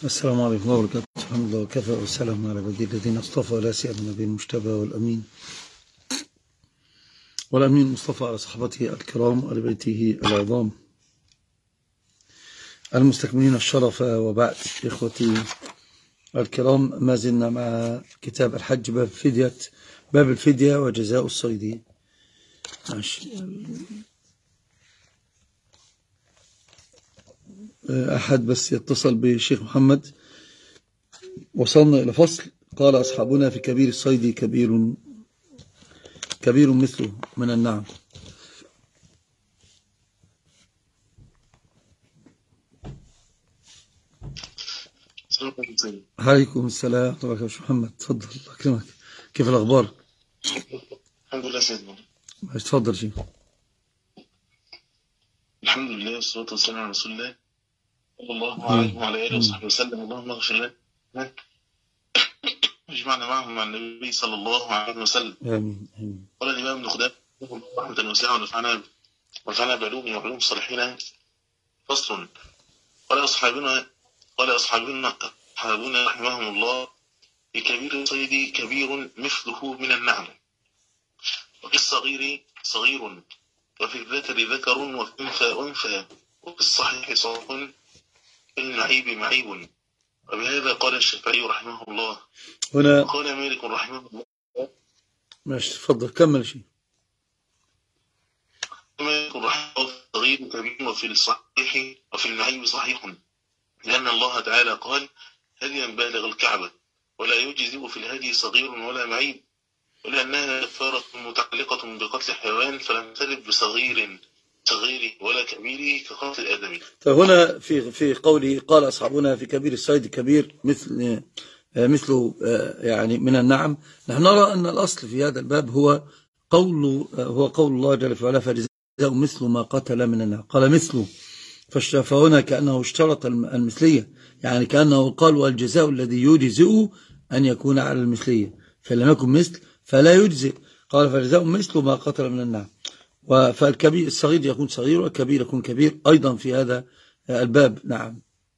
السلام عليكم ورحمة الله وبركاته. الحمد لله وكفى والسلام على عباده الذين اصطفى ولا سيما النبي المجتبى والأمين المصطفى على صحبته الكرام وآل بيته العظام المستكملين الشرف. وبعد إخوتي الكرام، ما زلنا مع كتاب الحج باب الفدية وجزاء الصيد. أحد بس يتصل بشيخ محمد. وصلنا إلى فصل قال أصحابنا في كبير الصيد كبير مثله من النعم. عليكم السلام ورحمة الله وبركاته. محمد تفضل، الله يكرمك. كيف الأخبار؟ الحمد لله سيدنا. تفضل شيخ. الحمد لله والصلاة والسلام على رسول الله صلى الله عليه وعلى آله وصحبه وسلم. اللهم اغفر لنا واجمعنا معهم مع النبي صلى الله عليه وسلم. آمين آمين. قال الإمام ابن خدامة رحمة واسعة ونفعنا بعلوم وعلوم الصالحين. فصل. قال أصحابنا رحمهم الله: بكبير الصيد كبير مثله من النعم، وفي الصغير صغير، وفي الذكر ذكر، وفي الأنثى أنثى، وفي الصحيح صوت، في المعيب معيب. وبهذا قال الشافعي رحمه الله. هنا قال مالك رحمه الله. ماشي، تفضل كمل شيء. مالك رحمه الله: صغير كبير، وفي الصحيح وفي المعيب صحيح، لأن الله تعالى قال: هديا بالغ الكعبة، ولا يجزئ في الهدي صغير ولا معيب، ولأنها كفارة متعلقة بقتل حيوان، فلم ترد بصغير ولا كبير كقتل الآدمي. فهنا في قوله قال أصحابنا في كبير الصيد كبير مثله يعني من النعم. نحن نرى أن الأصل في هذا الباب هو قول الله جل وعلا: فجزاء مثل ما قتل من النعم. قال مثله، فهنا كأنه اشترط المثلية، يعني كأنه قال: والجزاء الذي يجزئ أن يكون على المثلية، فلم يكن مثل فلا يجزئ. قال: فجزاء مثل ما قتل من النعم. فالكبير الصغير يكون صغير والكبير يكون كبير أيضا في هذا الباب. نعم.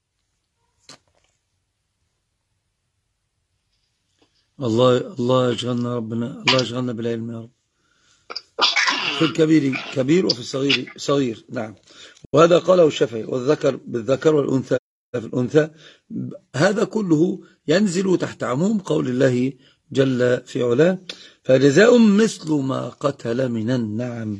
الله يجعلنا ربنا، الله يجعلنا بالعلم يا رب. في الكبير كبير وفي الصغير صغير. نعم. وهذا قاله الشافعي: والذكر بالذكر والأنثى في الأنثى. هذا كله ينزل تحت عموم قول الله جل في علاه: فجزاء مثل ما قتل من النعم.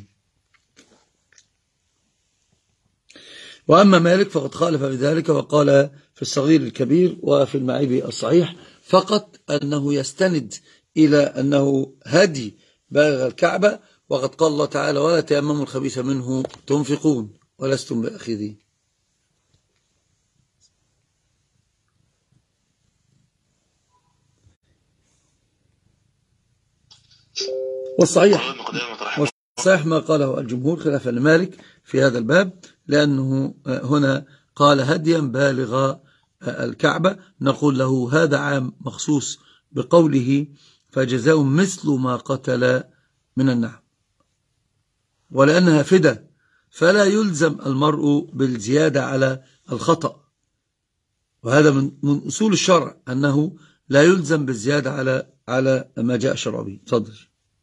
وأما مالك فقد خالف بذلك، وقال في الصغير الكبير وفي المعيب الصحيح، فقط أنه يستند إلى أنه هدي بالغ الكعبة، وقد قال الله تعالى: ولا تيمموا الخبيث منه تنفقون ولستم بأخذين. والصحيح ما قاله الجمهور خلافا لمالك في هذا الباب، لأنه هنا قال هديا بالغ الكعبة. نقول له هذا عام مخصوص بقوله: فجزاء مثل ما قتل من النعم، ولأنها فدى فلا يلزم المرء بالزيادة على الخطأ. وهذا من أصول الشرع، أنه لا يلزم بالزيادة على ما جاء شرع به. تفضل.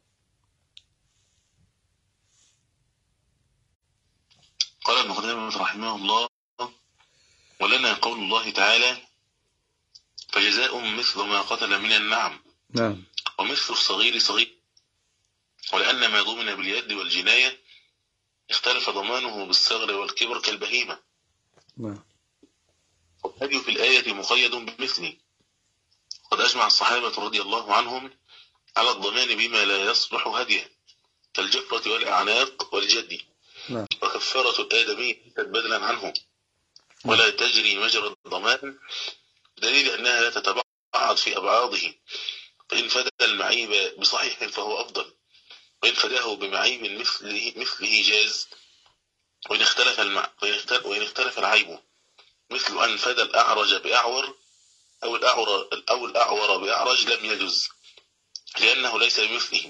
قال ابن خدامة رحمه الله: ولنا قول الله تعالى: فجزاء مثل ما قتل من النعم. نعم. ومثل الصغير صغير، ولأن ما ضمن باليد والجناية اختلف ضمانه بالصغر والكبر كالبهيمة. نعم. والهدي في الآية مقيد بمثله. قد أجمع الصحابة رضي الله عنهم على الضمان بما لا يصلح هديه، كالجفرة والأعناق والجد. نعم. وكفارة الآدمي بدلا عنه، ولا تجري مجرى الضمان، دليل أنها لا تتبعض في أبعاضه. فإن فدى المعيب بصحيح فهو أفضل، وإن فداه بمعيب مثله جاز. وإن اختلف العيب، مثل أن فدى الأعرج بأعور أو الأعور بأعرج، لم يجز، لأنه ليس بمثله.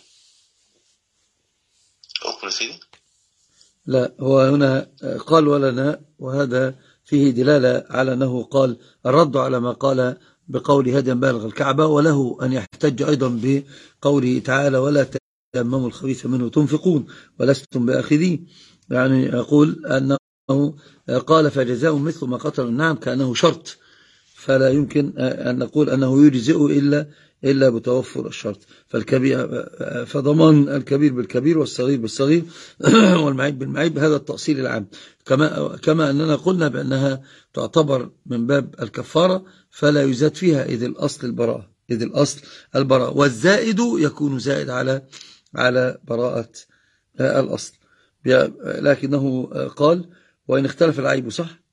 أقول سيدي؟ لا، هو هنا قال ولنا، وهذا فيه دلالة على أنه قال الرد على ما قال بقول هديا بالغ الكعبة، وله أن يحتج أيضا بقوله تعالى ولا تيمموا الخبيث منه تنفقون ولستم بآخذيه. يعني يقول أنه قال فجزاء مثل ما قتل النعم كأنه شرط، فلا يمكن أن نقول أنه يجزئ إلا بتوفر الشرط. فضمان الكبير بالكبير والصغير بالصغير والمعيب بالمعيب، هذا التأصيل العام. كما أننا قلنا بأنها تعتبر من باب الكفارة فلا يزاد فيها، إذ الأصل البراءة، والزائد يكون زائد على براءة الأصل. لكنه قال وإن اختلف العيب، صح؟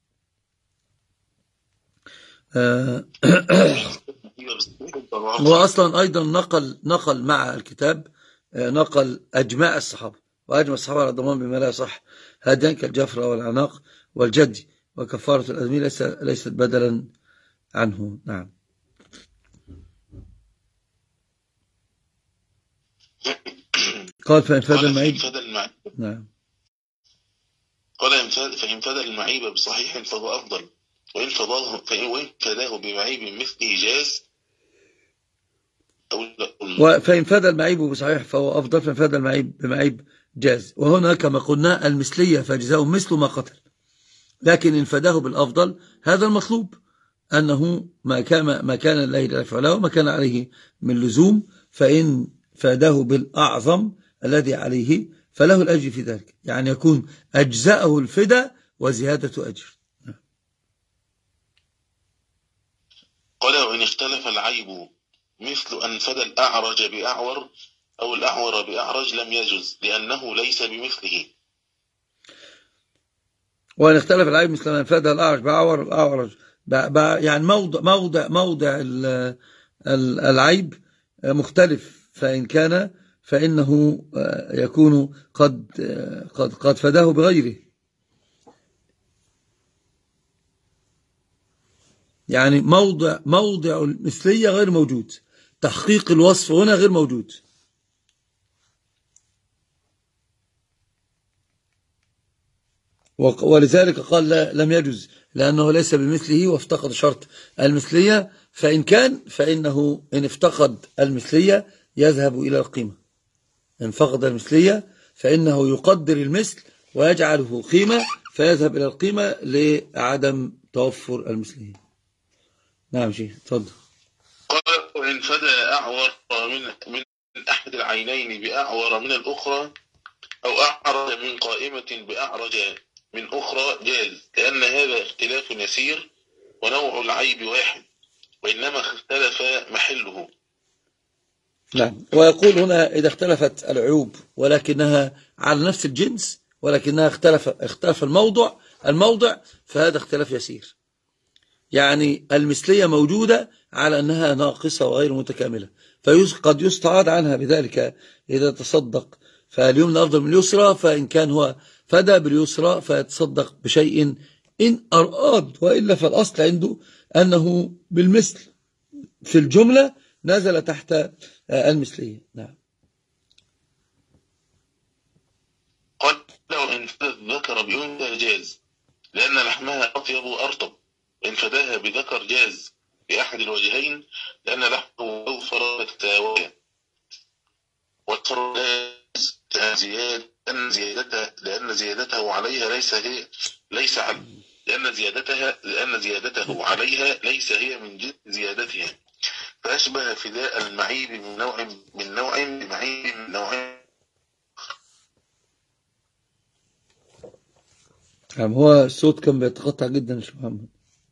هو أصلا أيضا نقل مع الكتاب، نقل أجماع الصحابة، وأجمع الصحابة على الضمان بما لا يصح، هذان كالجفرة والعناق والجدي، وكفارة الأذمي ليست بدلا عنه. نعم. قال فإن فاد المعيب. نعم. قال فإن فاد المعيب بصحيح فهو أفضل، وإن فداه بمعيب مثله جاز. فإن فاد المعيب بصحيح فهو أفضل، فإن فاد المعيب بمعيب جاز. وهنا كما قلنا المثلية فجزاء مثل ما قتل، لكن إن فداه بالأفضل هذا المطلوب، أنه ما كان الله لا يفعله وما كان عليه من لزوم، فإن فاداه بالأعظم الذي عليه فله الأجر في ذلك، يعني يكون أجزاءه الفداء وزيادة أجر. قال وإن اختلف العيب مثل أن فدى الأعرج بأعور أو الأعور بأعرج لم يجز لأنه ليس بمثله. وإن اختلف العيب مثل أن فدى الأعرج بأعور، الأعرج يعني موضع العيب مختلف، فإن كان فإنه يكون قد فداه بغيره، يعني موضع المثلية غير موجود، تحقيق الوصف هنا غير موجود. ولذلك قال لم يجوز لأنه ليس بمثله وافتقد شرط المثلية، فإن كان فإنه إن افتقد المثلية يذهب إلى القيمة، إن فقد المثلية فإنه يقدر المثل ويجعله قيمة فيذهب إلى القيمة لعدم توفر المثلية. نعم شيخ تفضل. قال وإن فدى أعور من أحد العينين بأعور من الأخرى أو أعرج من قائمة بأعرج من أخرى جاز، لأن هذا اختلاف يسير ونوع العيب واحد وإنما اختلف محله. نعم. ويقول هنا إذا اختلفت العيوب ولكنها على نفس الجنس ولكنها اختلف الموضع فهذا اختلاف يسير، يعني المثلية موجودة على أنها ناقصة وغير متكاملة، فقد يستعاض عنها بذلك إذا تصدق، فاليمنى أفضل من اليسرى، فإن كان هو فدى باليسرى فيتصدق بشيء إن أراد، وإلا فالأصل عنده أنه بالمثل في الجملة نزل تحت المثلية. نعم. قال لو إن فدى الذكر بأنثى جاز لأن لحمها أطيب وأرطب، إن فداها بذكر جاز بأحد الوجهين لأن لحمه أوفر التاوية، والفر جاز لأن زيادته عليها لأن زيادته عليها ليس هي من جنس زيادتها، فأشبه فداء المعيب من نوع بمعيب من نوع. هو الصوت كان بيتقطع جدا يا شيخ محمد.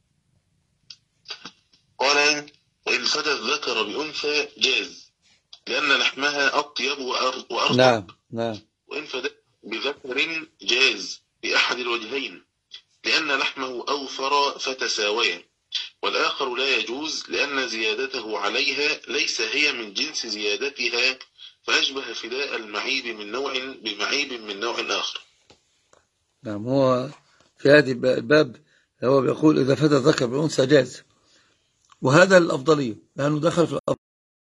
قال وإن فدى الذكر بأنثى جاز لأن لحمها أطيب وأرطب. نعم. وإن فدى بذكر جاز بأحد الوجهين لأن لحمه أوفر فتساويا، والآخر لا يجوز لأن زيادته عليها ليس هي من جنس زيادتها، فأشبه فداء المعيب من نوع بمعيب من نوع آخر. نعم. هو في هذه الباب هو بيقول إذا فدى الذكر بأنثى جاز، وهذا الأفضلية لأنه دخل في الأفضل.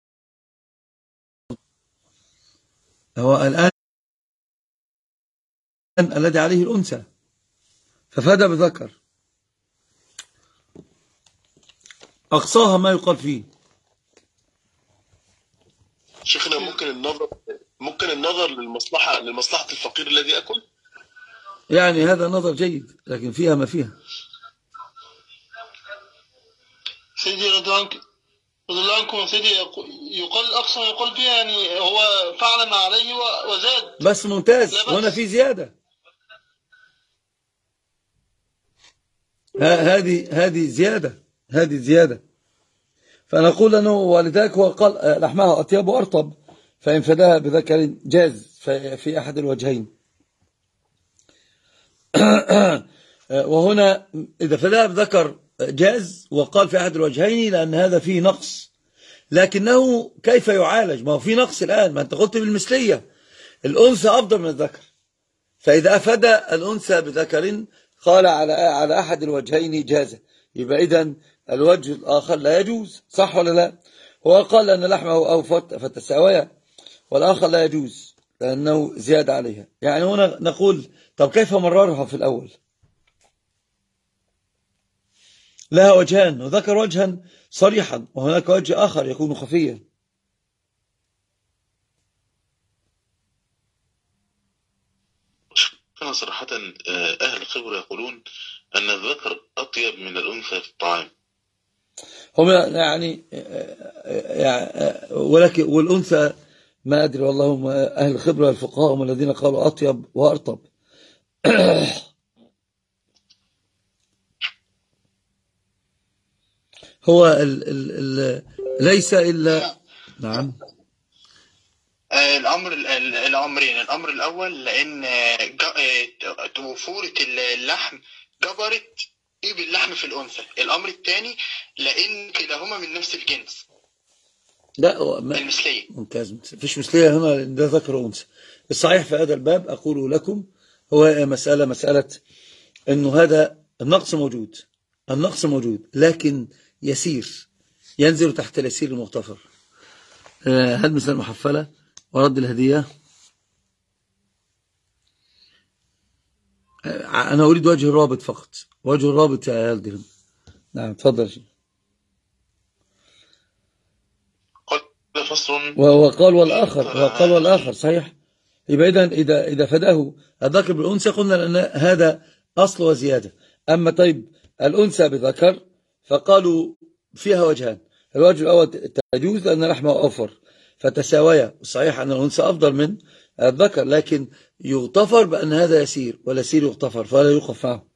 هو الآن الذي عليه الأنثى ففدى بذكر، أقصاها ما يقال فيه. شيخنا ممكن النظر لمصلحة الفقير الذي يأكل. يعني هذا نظر جيد، لكن فيها ما فيها. سيدي رضي الله عنكم سيدي، يقال الأقصى يقال فيها يعني هو فعل ما عليه وزاد. بس ممتاز، هنا في زيادة. هذه زيادة. فنقول أنه ولذلك هو قال لحمها أطيب وأرطب، فإن فداها بذكر جاز في أحد الوجهين. وهنا إذا فداها بذكر جاز، وقال في أحد الوجهين لأن هذا فيه نقص، لكنه كيف يعالج؟ ما هو فيه نقص الآن، ما أنت قلت بالمثلية الأنثى أفضل من الذكر، فإذا أفد الأنثى بذكر قال على أحد الوجهين جاز، يبقى إذن الوجه الآخر لا يجوز، صح ولا لا؟ هو قال أن لحمه أوفت فتساوية، والآخر لا يجوز لأنه زيادة عليها. يعني هنا نقول طب كيف مررها في الأول؟ لها وجهان، وذكر وجها صريحا، وهناك وجه آخر يكون خفيا. كان صراحة أهل الخبرة يقولون أن الذكر أطيب من الأنثى في الطعام. هم يعني ولكن والأنثى ما أدري والله، هم أهل الخبرة الفقهاء هم الذين قالوا أطيب وأرطب. هو ليس إلا نعم. الأمر الأول لأن توفورة اللحم جبرت إيه اللحم في الأنثى. الأمر الثاني لأن كلاهما من نفس الجنس. لا المثلية ممتاز، فيش مثلية هنا، ده ذكر وأنثى. الصحيح في هذا الباب أقول لكم هو مسألة أنه هذا النقص موجود لكن يسير، ينزل تحت اليسير المغتفر. هل مثل المحفلة ورد الهدية؟ أنا أريد وجه الرابط فقط، وجه الرابط يا يلدهم. نعم تفضل شيء. وقال والآخر صحيح. يبقى إذا فداه الذكر بالأنثى قلنا لأن هذا أصل وزيادة. أما طيب الأنثى بذكر فقالوا فيها وجهان، الوجه الأول تجوز لأن لحمه أوفر فتساوية، صحيح أن الأنثى أفضل من الذكر، لكن يغتفر بأن هذا يسير، واليسير يغتفر فلا يوقف معه.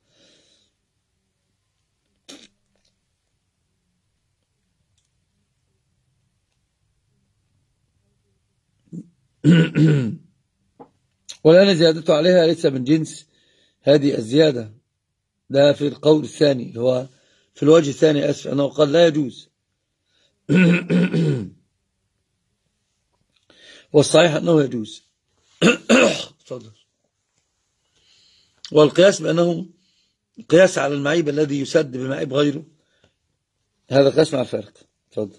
ولأن زيادته عليها ليس من جنس هذه الزيادة. ده في القول الثاني اللي هو في الوجه الثاني، أسف، أنه قال لا يجوز. والصحيح أنه يجوز. والقياس بأنه قياس على المعيب الذي يسد بمعيب غيره، هذا قياس مع الفارق. تفضل.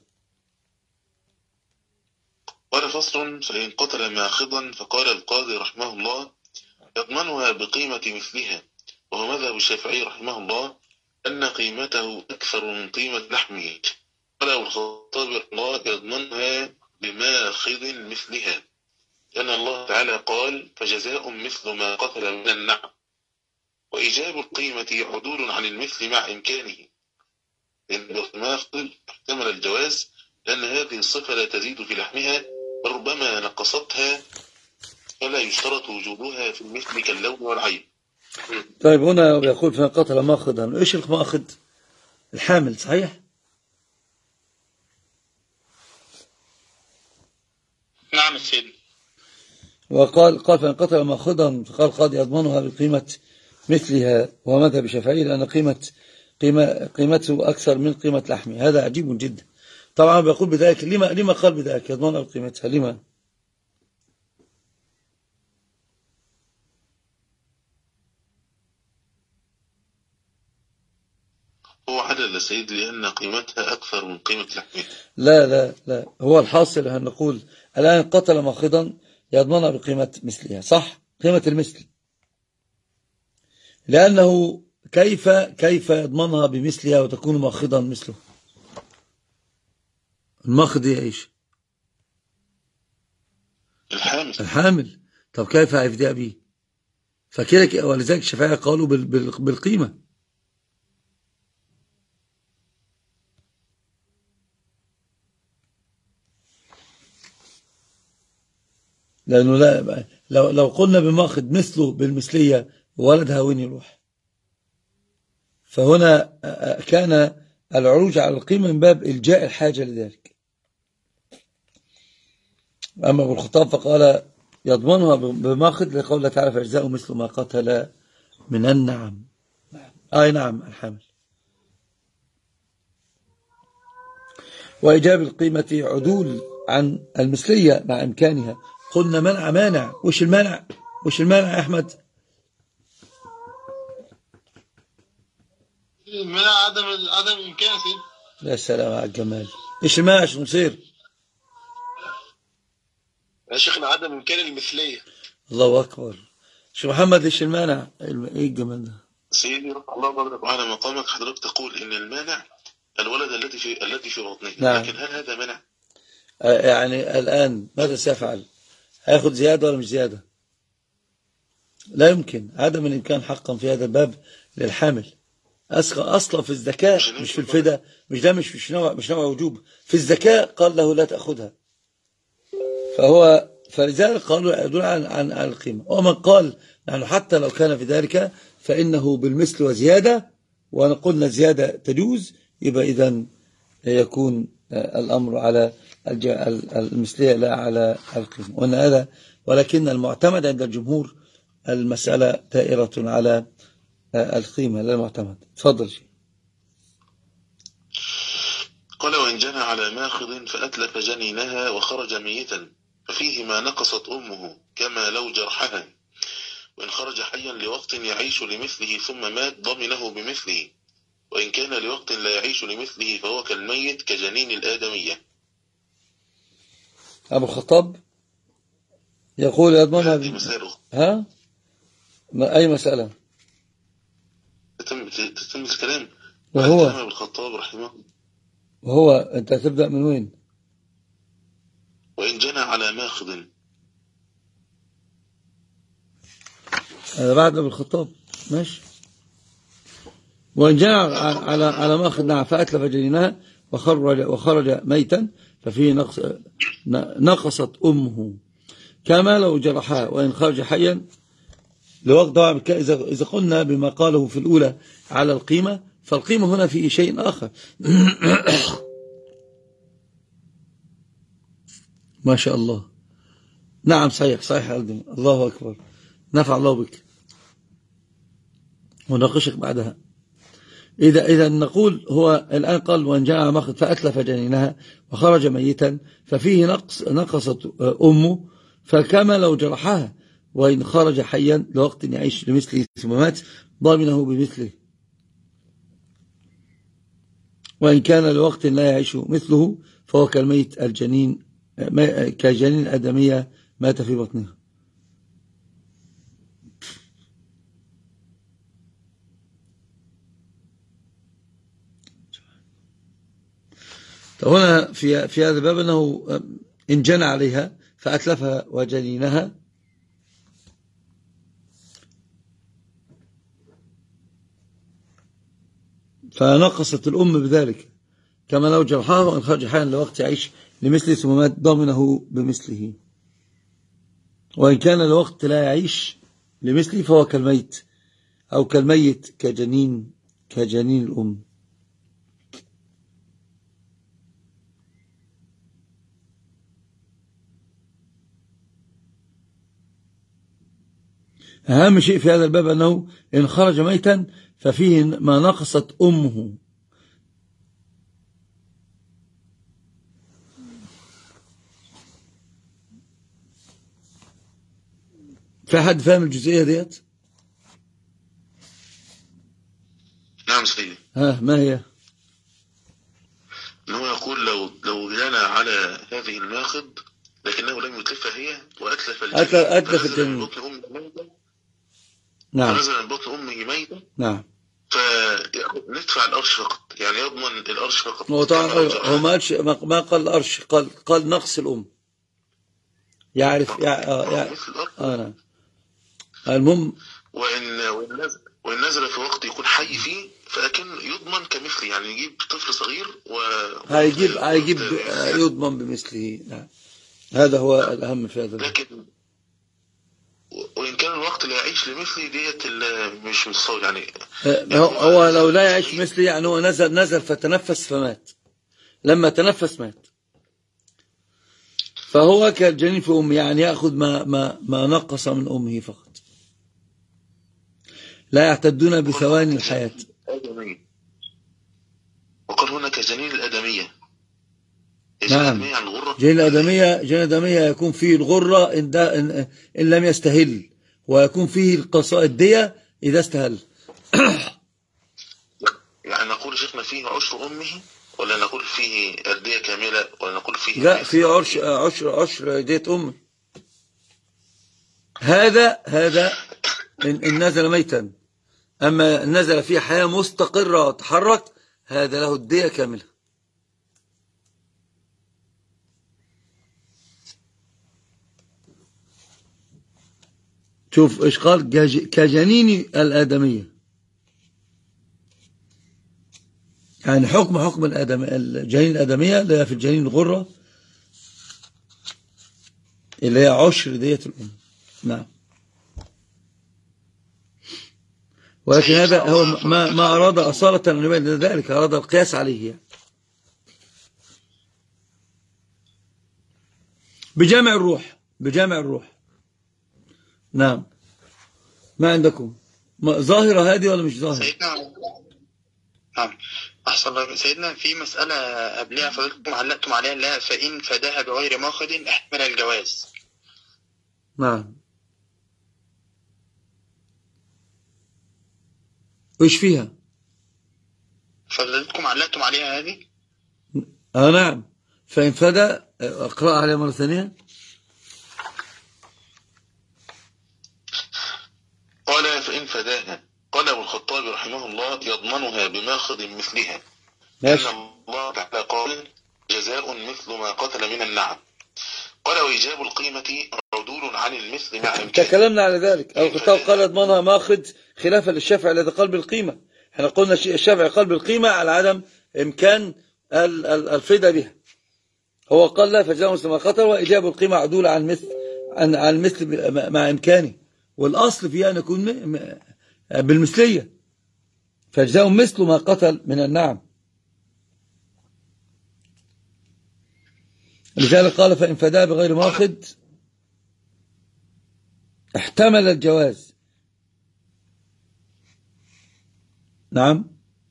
قال فصل: فإن قتل ماخضا فقال القاضي رحمه الله يضمنها بقيمة مثلها، وهو مذهب الشافعي رحمه الله أن قيمته أكثر من قيمة لحمه. قال أبو الخطاب رحمه الله يضمنها بماخض مثلها، لأن الله تعالى قال: فجزاء مثل ما قتل من النعم. وإيجاب القيمة عدول عن المثل مع إمكانه، لأن الماخض احتمل الجواز لأن هذه الصفة لا تزيد في لحمها، ربما نقصتها، فلا يشترط وجودها في المثل كاللون والعيب. طيب هنا يقول فإن قتل ماخضا، إيش الماخض؟ الحامل، صحيح؟ نعم السيد. وقال فإن قتل ماخضا فقال القاضي يضمنها بقيمة مثلها، ومذهب الشافعي لأن قيمته أكثر من قيمة لحمه. هذا عجيب جدا. طبعا بيقول بذلك، لما قال بذلك يضمنها بقيمتها؟ لما؟ هو عدل السيد لأن قيمتها أكثر من قيمة لحمها. لا هو الحاصل أن نقول الآن قتل ماخضا يضمنها بقيمة مثلها، صح؟ قيمة المثل، لأنه كيف يضمنها بمثلها وتكون ماخضا مثله؟ المخض يعيش الحامل. طب كيف هيفدأ به؟ فكده ولذلك الشافعية قالوا بالقيمة. لأنه لا لو قلنا بماخذ مثله بالمثلية ولدها وين يروح؟ فهنا كان العروج على القيمة من باب إلجاء الحاجة لذلك. أما ابن الخطاب فقال يضمنها بماخذ لقول الله تعالى فأجزاء مثل ما قتل من النعم. أي نعم الحامل. وإيجاب القيمة عدول عن المثلية مع إمكانها. قلنا منع مانع. وش المانع يا أحمد؟ المنع عدم الإمكان سيد. يا سلام على الجمال. إيش المانع عشان نصير يا شيخنا؟ عدم إمكان المثلية. الله أكبر. شو محمد إيش المانع؟ إيه الجمال ده؟ سيدي رفع الله قدرك وعلى مقامك، حضرتك تقول إن المانع الولد التي في بطنه. نعم. لكن هل هذا منع؟ يعني الآن ماذا سيفعل؟ هياخد زيادة ولا مش زيادة؟ لا يمكن. عدم الإمكان حقا في هذا الباب للحامل. أصلا في الزكاة مش في الفداء. مش نوع وجوب. في الزكاة قال له لا تأخذها. فلذلك قالوا يدل عن القيمة. ومن قال نحن حتى لو كان في ذلك فإنه بالمثل وزيادة، ونقولنا زيادة تجوز، يبقى إذن يكون الأمر على المثلية لا على القيمة. ولكن المعتمد عند الجمهور المسألة دائرة على القيمة لا المعتمد. تفضل شيء. قال وإن جنى على ماخذ فأتلف جنينها وخرج ميتا ففيه ما نقصت أمه كما لو جرحها، وإن خرج حيا لوقت يعيش لمثله ثم مات ضمنه بمثله، وإن كان لوقت لا يعيش لمثله فهو كالميت كجنين الآدمية. أبو الخطاب يقول يضمنها ها؟ أي مسألة؟ تتم الكلام. وهو أبو الخطاب رحمه. وهو أنت تبدأ من وين؟ وإن جنى على ماخذ. هذا بعد أبو الخطاب ماشي. وإن جنى على ماخذ نعم فأتلف جنينها وخرج ميتا ففيه نقصت أمه كما لو جرحها، وإن خرج حيا لوقت ضاع. إذا قلنا بما قاله في الأولى على القيمة، فالقيمة هنا في شيء آخر. ما شاء الله. نعم صحيح ألدم. الله أكبر. نفع الله بك وناقشك بعدها. إذا نقول هو الآن قال وإن جاء ماخذ فأتلف جنينها وخرج ميتا ففيه نقصت أمه فكما لو جرحها، وإن خرج حيا لوقت يعيش لمثله ثم مات ضامنه بمثله، وإن كان لوقت لا يعيش مثله فهو كالميت كجنين آدمية مات في بطنها. هنا في هذا الباب أنه إن جنى عليها فأتلفها وجنينها فنقصت الأم بذلك كما لو جرحها، وإن خرج حيا لوقت يعيش لمثله ثم مات ضامنه بمثله، وإن كان لوقت لا يعيش لمثله فهو كالميت أو كالميت كجنين الأم. أهم شيء في هذا الباب أنه إن خرج ميتا ففيه ما نقصت أمه. في حد فاهم الجزئية ديت؟ نعم سيدي. ما هي؟ أنه يقول لو جنى على هذه الماخذ لكنه لم يتلفها هي وأتلف الجنين. نعم. فنزل من بطن أمه ميتا. نعم. فندفع القرش فقط، يعني يضمن القرش فقط. هو طبعا هو ما قال القرش، قال نقص الأم. يعرف نعم. المهم وإن نزل في وقت يكون حي فيه فأكن يضمن كمثله، يعني يجيب طفل صغير هيجيب يضمن بمثله. نعم، هذا هو الأهم في هذا. لكن وإن كان الوقت لا يعيش لمثلي ديت مش متصور يعني. هو لو لا يعيش مثلي يعني هو نزل فتنفس فمات، لما تنفس مات، فهو كالجنين في أمه، يعني يأخذ ما نقص من أمه فقط، لا يعتدون بثواني الحياة. وقال هنا كجنين الأدمية. نعم، جنين الأدمية يكون فيه الغرة إن لم يستهل، ويكون فيه الدية إذا استهل. يعني نقول شيخنا فيه عشر أمه، ولا نقول فيه الدية كاملة، ولا نقول فيه لا، فيه عشر دية أمه. هذا إن نزل ميتا، أما نزل فيه حياة مستقرة تحرك هذا له الدية كاملة. شوف إيش قال، كجنين الآدمية، يعني حكم الجنين الآدمية اللي هي في الجنين الغرة اللي هي عشر دية الأم. نعم، ولكن هذا هو ما أراد أصالة أن يبين ذلك، أراد القياس عليه يعني. بجامع الروح. نعم، ما عندكم ظاهرة هذه ولا مش ظاهرة؟ سيدنا نعم أحسن الله. سيدنا في مسألة قبلها فضلتكم علقتم عليها، لا فإن فداها بغير ماخذ احتمل الجواز. نعم، وإيش فيها؟ فضلتكم علقتم عليها هذه. نعم، فإن فدا، أقرأ عليها مرة ثانية. قال فإن فداها، قال أبو الخطاب رحمه الله يضمنها بماخذ مثلها، ماشي. أن الله تعالى قال جزاء مثل ما قتل من النعم. قال وإيجاب القيمة عدول عن المثل مع إمكانه. تكلمنا على ذلك. أبو الخطاب قال يضمنها ماخذ، خلافا للشافعي الذي قال بالقيمة. احنا قلنا الشافعي قال بالقيمة على عدم إمكان الفداء بها. هو قال لا، فجزاء مثل ما قتل، وإيجاب القيمة عدول عن المثل مع إمكانه، والأصل فيها أن يكون بالمثلية، فجزاء مثل ما قتل من النعم. لذلك قال فإن فداها بغير ماخذ احتمل الجواز. نعم،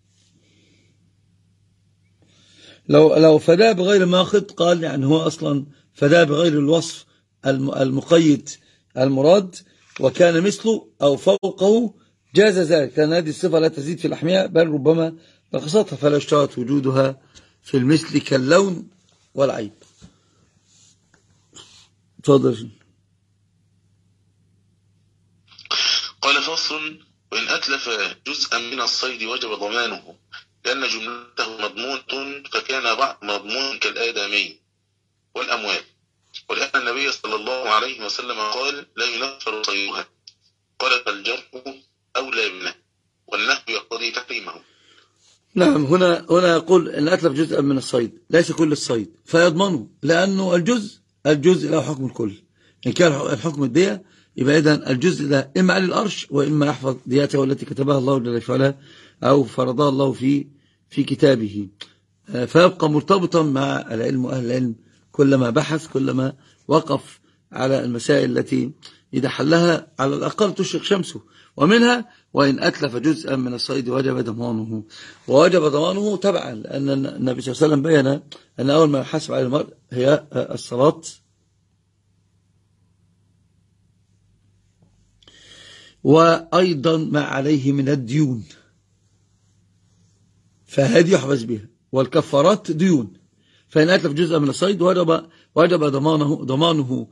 لو فداها بغير ماخذ قال يعني هو أصلا فداها بغير الوصف المقيد المراد، وكان مثله أو فوقه جاز ذلك، لأن هذه الصفة لا تزيد في الأحمية بل ربما نقصتها، فلا اشترط وجودها في المثل كاللون والعيب. تفضل. قال فصل وإن أتلف جزءا من الصيد وجب ضمانه، لأن جملته مضمونة، فكان بعض مضمون كالآدمي والأموال، ولأن النبي صلى الله عليه وسلم قال لا ينفر صيدها، قال فالجرح أولى منه، والنهي يقتضي تحريمه. نعم، هنا يقول إن أتلف جزءا من الصيد، ليس كل الصيد، فيضمنه، لأنه الجزء له حكم الكل. إن كان الحكم الدية يبقى إذن الجزء ده إما على الأرش، وإما يحفظ دياته التي كتبها الله جل وعلا أو فرضها الله في كتابه، فيبقى مرتبطا مع العلم وأهل العلم، كلما بحث كلما وقف على المسائل التي إذا حلها على الأقل تشرق شمسه. ومنها وإن أتلف جزءا من الصيد وجب ضمانه تبعا، لأن النبي صلى الله عليه وسلم بيّن أن أول ما يحاسب على المرء هي الصلاة، وأيضا ما عليه من الديون، فهذه يحبس بها، والكفارات ديون. فإن أتلف جزءا من الصيد وجب ضمانه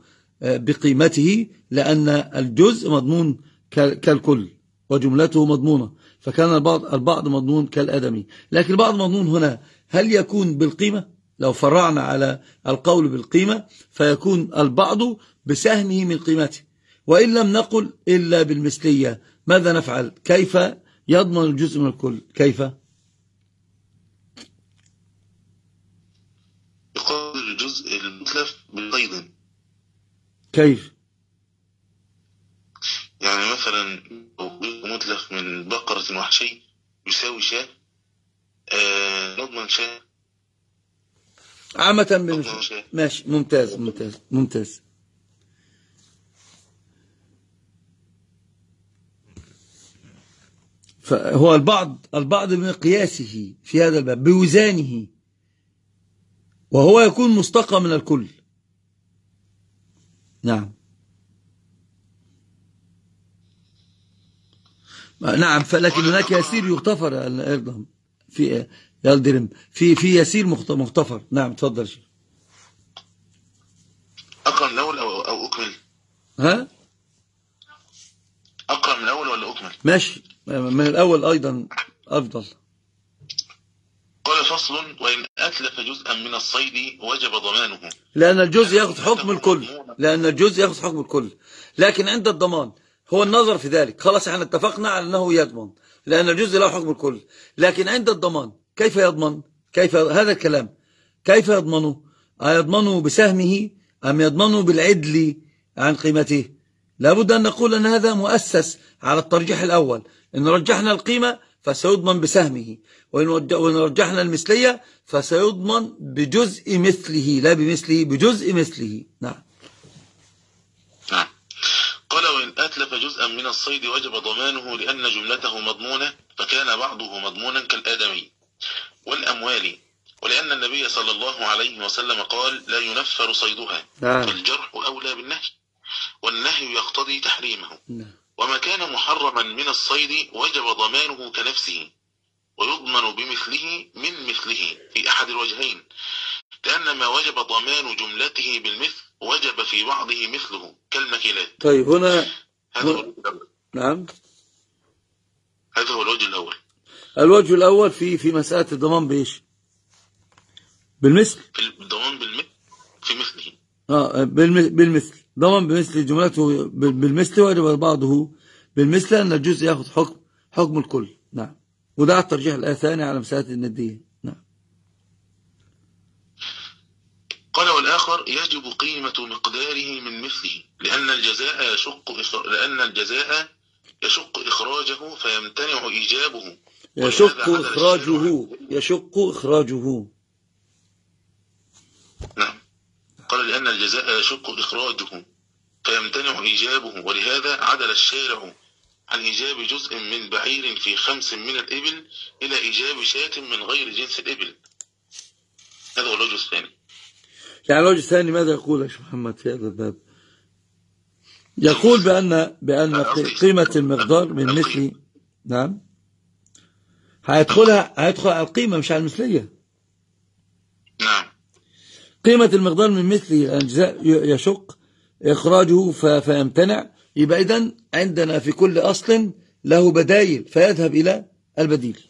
بقيمته، لأن الجزء مضمون كالكل وجملته مضمونة، فكان البعض مضمون كالآدمي. لكن البعض مضمون هنا هل يكون بالقيمة؟ لو فرعنا على القول بالقيمة فيكون البعض بسهمه من قيمته، وإن لم نقل إلا بالمثلية ماذا نفعل؟ كيف يضمن الجزء من الكل؟ كيف؟ يقابل الجزء المتلف بالقيد. كيف؟ يعني مثلا جزء متلف من بقرة وحشي يساوي شاة، نضمن شاة عامة ماشي. ممتاز. فهو البعض بمقياسه في هذا الباب بوزانه، وهو يكون مستقى من الكل. نعم فلكن هناك يسير يغتفر أيضا في يالدرم في يسير مغتفر. نعم تفضل شيخ. أقرأ من الأول أو أكمل؟ ها؟ أقرأ من الأول ولا أكمل؟ ماشي، من الأول أيضا أفضل. قال فصل: وإن أتلف جزءا من الصيد وجب ضمانه، لأن الجزء يأخذ حكم الكل. لكن عند الضمان هو النظر في ذلك. خلاص احنا اتفقنا على أنه يضمن لأن الجزء له حكم الكل، لكن عند الضمان كيف يضمن؟ كيف هذا الكلام؟ كيف يضمنه؟ أيضمنه بسهمه أم يضمنه بالعدل عن قيمته؟ لابد أن نقول أن هذا مؤسس على الترجيح الأول. إن رجحنا القيمة فسيضمن بسهمه، وإن رجحنا المثلية فسيضمن بجزء مثله، لا بمثله، بجزء مثله. نعم. قال: وإن أتلف جزءا من الصيد وجب ضمانه لأن جملته مضمونة، فكان بعضه مضمونا كالآدمي والأموال، ولأن النبي صلى الله عليه وسلم قال: لا ينفر صيدها، فالجرح أولى بالنهي، والنهي يقتضي تحريمه. وما كان محرما من الصيد وجب ضمانه كنفسه، ويضمن بمثله من مثله في أحد الوجهين، لأن ما وجب ضمان جملته بالمثل وجب في بعضه مثله كالمكيلات. طيب هنا نعم، هذا هو الوجه الأول. الوجه الأول في مسألة الضمان بإيش؟ بالمثل، في الضمان بالمثل في مثله. بالمثل، ضمان بمثل جملته بالمثل وجب بعضه بالمثل، أن الجزء يأخذ حكم الكل. نعم. وده الترجيح الثاني على مسألة الندية. نعم. قال: والآخر يجب قيمة مقداره من مثله، لأن الجزاء يشق إخراجه فيمتنع إيجابه. يشق إخراجه. نعم. قال: لأن الجزاء يشق إخراجه فيمتنع إيجابه، ولهذا عدل الشارع عن إيجاب جزء من بعير في 5 من الإبل إلى إيجاب شاة من غير جنس الإبل. هذا هو الوجه الثاني. يعني الوجه الثاني ماذا يقول يا شيخ محمد في هذا الباب؟ يقول بأن قيمة المقدار من مثل. نعم. هيدخل على القيمة مش على المثلية. نعم. قيمة المقدار من مثله الأجزاء يشق إخراجه فيمتنع. يبقى إذن عندنا في كل أصل له بدايل فيذهب إلى البديل.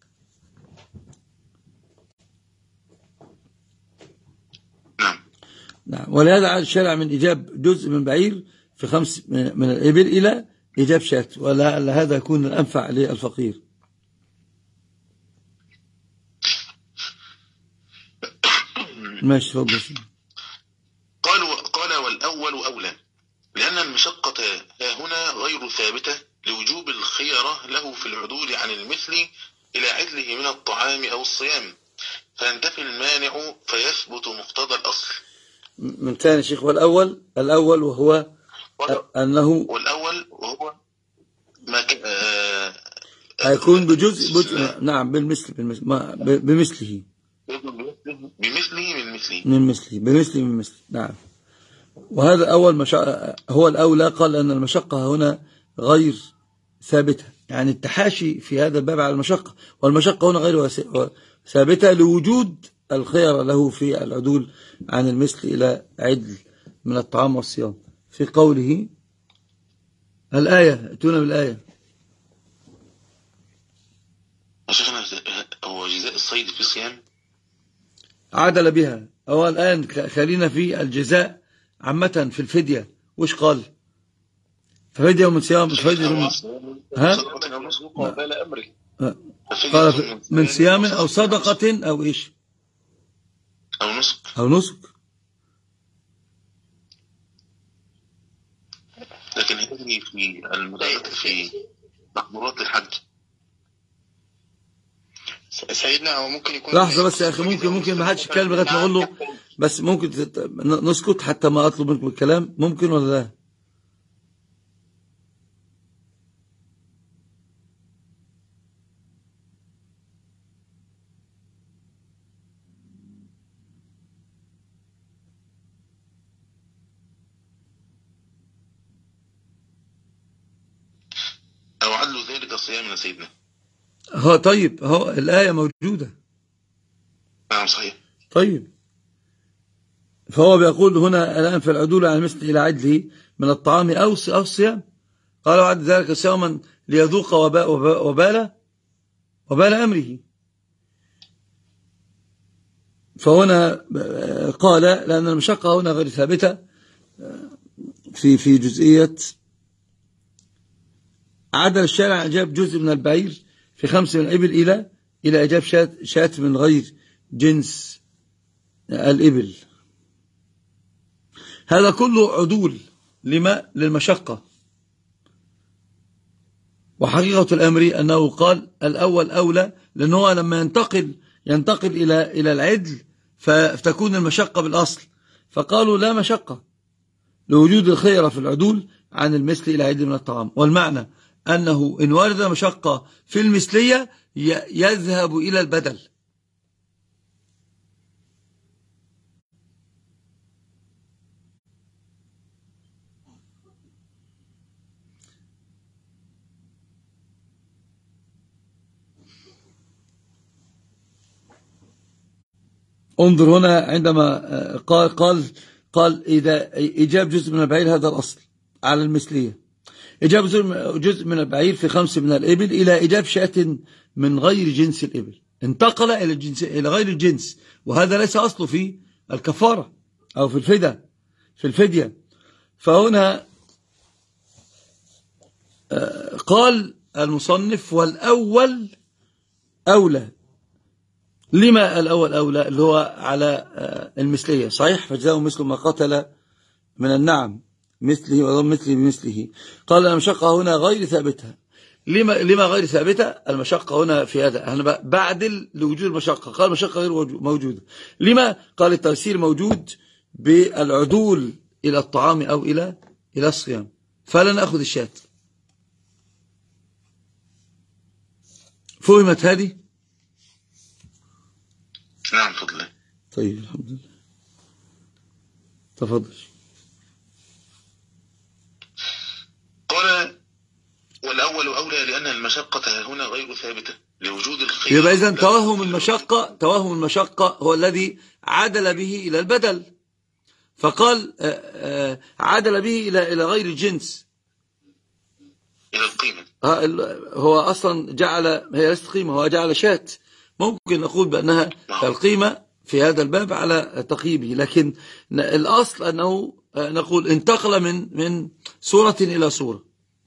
نعم. ولهذا عاد الشارع من إيجاب جزء من بعير في 5 من الإبل إلى إيجاب شاة، ولا هذا يكون الأنفع للفقير. ماشي تفضل. قال: والأول أولى، لأن المشقة هنا غير ثابتة لوجوب الخيرة له في العدول عن المثل إلى عدله من الطعام أو الصيام، فينتفي المانع فيثبت مقتضى الأصل. من ثاني شيخ. والأول وهو أنه ما هيكون بجزء. نعم بالمثل بمثله من مثله. نعم. وهذا أول هو الأولى. قال أن المشقة هنا غير ثابتة، يعني التحاشي في هذا الباب على المشقة، والمشقة هنا غير ثابتة لوجود الخير له في العدول عن المثل إلى عدل من الطعام والصيام. في قوله الآية، ائتونا بالآية. يا شيخنا هو جزاء الصيد في صيام؟ عدل بها. هو الآن خلينا في الجزاء عامة في الفدية، وش قال؟ فدية من صيام، فدية من قال من صيام أو صدقة أو إيش أو نسك. لكن هذه في المدارات في محظورات الحج. سيدنا هو ممكن يكون لحظة بس يا أخي، ممكن ما حدش يتكلم لغاية ما أقول له، بس ممكن نسكت حتى ما أطلب منكم الكلام، ممكن ولا لا؟ أو عدل ذلك الصيام يا سيدنا. هو طيب، هو الآية موجودة. نعم صحيح. طيب، فهو بيقول هنا الآن في العدول عن مثل إلى عدله من الطعام أو الصيام. قالوا عد ذلك صياما ليذوق وبال أمره. فهنا قال لأن المشقة هنا غير ثابتة في جزئية عدل الشارع إجاب جزء من البعير في 5 من الإبل إلى إجاب شاة من غير جنس الإبل. هذا كله عدول للمشقة. وحقيقة الأمر أنه قال الأول أولى، لأنه لما ينتقل إلى العدل فتكون المشقة بالأصل، فقالوا لا مشقة لوجود الخيرة في العدول عن المثل إلى عدل من الطعام. والمعنى أنه إن ورد مشقة في المثلية يذهب إلى البدل. انظر هنا عندما قال إذا إجاب جزء من البعير، هذا الأصل على المثلية، إجاب جزء من البعير في 5 من الإبل إلى إجاب شاة من غير جنس الإبل، انتقل إلى غير الجنس، وهذا ليس أصله في الكفارة أو في الفدية. فهنا قال المصنف والأول أولى. لما الأول أولى؟ اللي هو على المثلية، صحيح، فجزاء مثل ما قتل من النعم مثله وضم مثله بمثله. قال المشقة هنا غير ثابتة. لما غير ثابتة؟ المشقة هنا في هذا أنا بعدل لوجود المشقة، قال المشقة غير موجودة. لما؟ قال التيسير موجود بالعدول إلى الطعام أو إلى الصيام، فلا نأخذ الشاة. فهمت هذه؟ نعم فضل. طيب الحمد لله، تفضل. قال والأول أولى لأن المشقة هنا غير ثابتة لوجود الخير. يبقى إذن توهم المشقة هو الذي عدل به إلى البدل، فقال عدل به إلى غير الجنس، إلى القيمة. هو أصلا هي ليست قيمة، هو جعل شاة. ممكن نقول بأنها القيمة في هذا الباب على تقييمه، لكن الأصل أنه نقول انتقل من صورة إلى صورة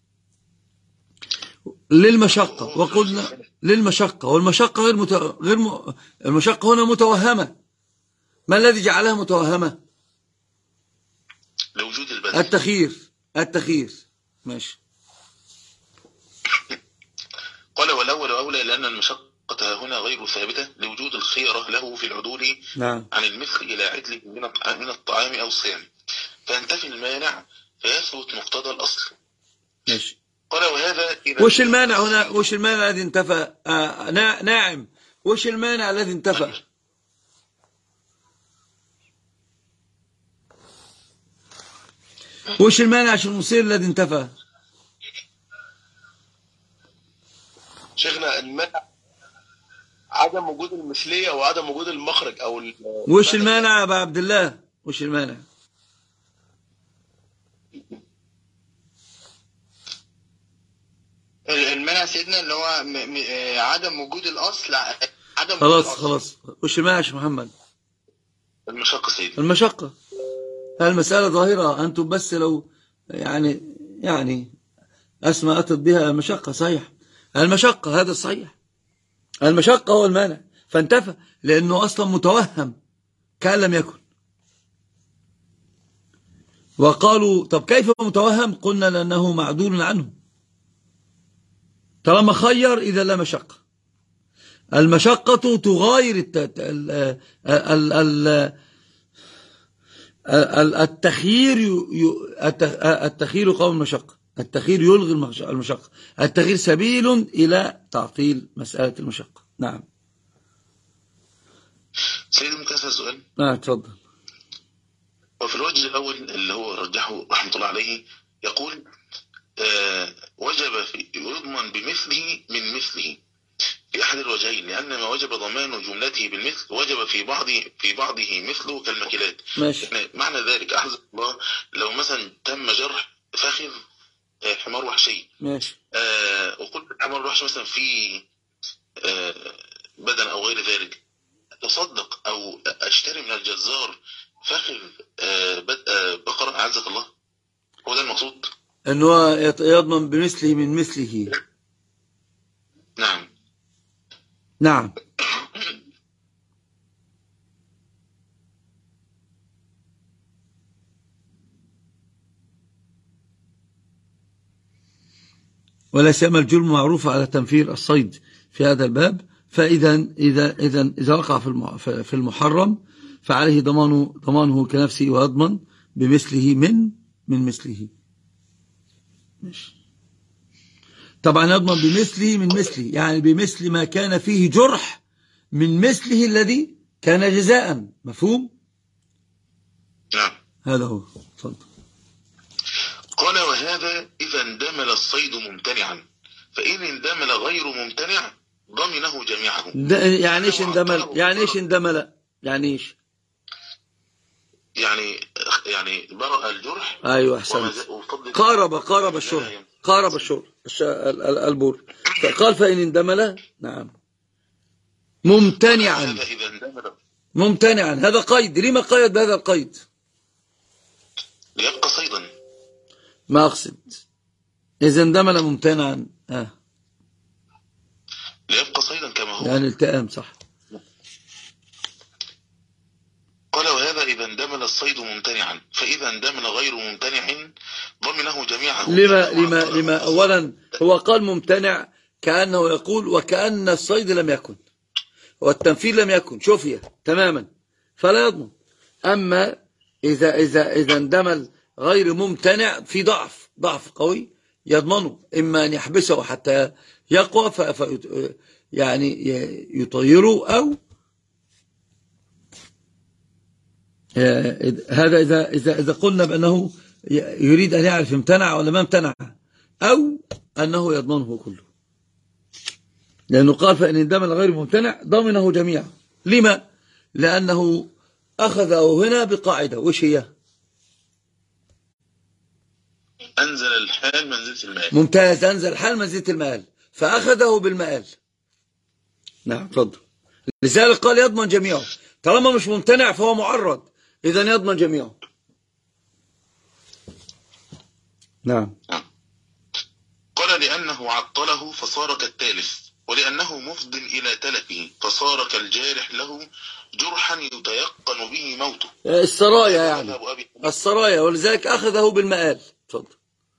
للمشقة. وقلنا للمشقة، والمشقة المشقة هنا متوهمة. ما الذي جعلها متوهمة؟ لوجود البدل. التخيير. ماشي. قال والأول أولى لأن المشقة هنا غير ثابتة لوجود الخيرة له في العدول نعم. عن المثل إلى عدل من الطعام أو الصيام، فينتفي المانع فيثبت مقتضى الأصل. ماشي. قال وهذا وش المانع هنا؟ وش المانع الذي انتفى؟ ناعم. وش المانع الذي انتفى؟ وش المانع عشان المصير الذي انتفى؟ شيخنا المانع عدم وجود المثلية وعدم وجود المخرج أو وش المانع يا أبا عبد الله؟ وش المانع؟ المنع سيدنا اللي هو عدم وجود الأصل، عدم وجود خلاص الأصل. خلاص، وش ماشي محمد؟ المشقة سيدي. المشقة. المسألة ظاهرة، أنتم بس لو يعني أسمى أتت بها المشقة. صحيح، المشقة هذا صحيح، المشقة هو المانع، فانتفى لأنه أصلا متوهم كأن لم يكن. وقالوا طب كيف متوهم؟ قلنا لأنه معدول عنه، طالما خير إذا لا مشقة. المشقة تغاير التخيير قوم المشقة، التخيير يلغي المشقة، التخيير سبيل إلى تعطيل مسألة المشقة. نعم سيدي ممكن أسأل سؤال؟ نعم تفضل. وفي الوجه الأول اللي هو رجحه رحمة الله عليه يقول وجب يضمن بمثله من مثله في أحد الوجهين، لأن ما وجب ضمان جملته بالمثل وجب في بعضه مثله كالمكيلات. ماشي. يعني معنى ذلك أحد الله لو مثلا تم جرح فخذ حمار وحشي، ماشي. وقلت حمار وحشي مثلا في بدن أو غير ذلك، تصدق أو أشتري من الجزار فخذ بقرة أعزك الله، هو ده المقصود؟ أنه يضمن بمثله من مثله. نعم نعم. ولا سيما الجرم معروف على تنفير الصيد في هذا الباب، فإذا إذا وقع في المحرم فعليه ضمانه كنفسه، ويضمن بمثله من مثله. طبعا يضمن بمثله من مثله، يعني بمثل ما كان فيه جرح من مثله الذي كان جزاء. مفهوم؟ نعم. هذا هو. تفضل. قال وهذا إذا اندمل الصيد ممتنعا، فإن اندمل غير ممتنع ضمنه جميعه. يعني ايش اندمل؟ يعني ايش؟ يعني برأ الجرح. ايوه احسنت. قارب الشرب البور، فقال فإن اندمل. نعم. ممتنعا هذا قيد. لما قيد بهذا القيد؟ ليبقى صيدا. ما أقصد إذا اندمل ممتنعا ليبقى صيدا كما هو، يعني التئام. صح. قال وهذا إذا اندمل الصيد ممتنعا، فإذا اندمل غير ممتنع ضمنه جميعه. لما أولا هو قال ممتنع كأنه يقول وكأن الصيد لم يكن والتنفيذ لم يكن شفية تماما فلا يضمن. أما إذا اندمل غير ممتنع في ضعف قوي يضمنه، إما أن يحبسه حتى يقوى يعني يطيره، أو هذا إذا قلنا بأنه يريد أن يعرف امتنع ولا ما امتنع، أو أنه يضمنه كله، لأنه قال فإن اندمل غير ممتنع ضمنه جميعا. لما؟ لأنه أخذه هنا بقاعدة، وش هي؟ أنزل الحال منزلة المآل. ممتاز، أنزل الحال منزلة المآل، فأخذه بالمآل. نعم تفضل. لذلك قال يضمن جميعه، طالما مش ممتنع فهو معرض، إذن يضمن جميعه. نعم. قال لأنه عطله فصار كالتالف، ولأنه مفض إلى تلفه فصار كالجارح له جرحا يتيقن به موته. السرايا يعني السرايا، ولذلك أخذه بالمآل. تفضل.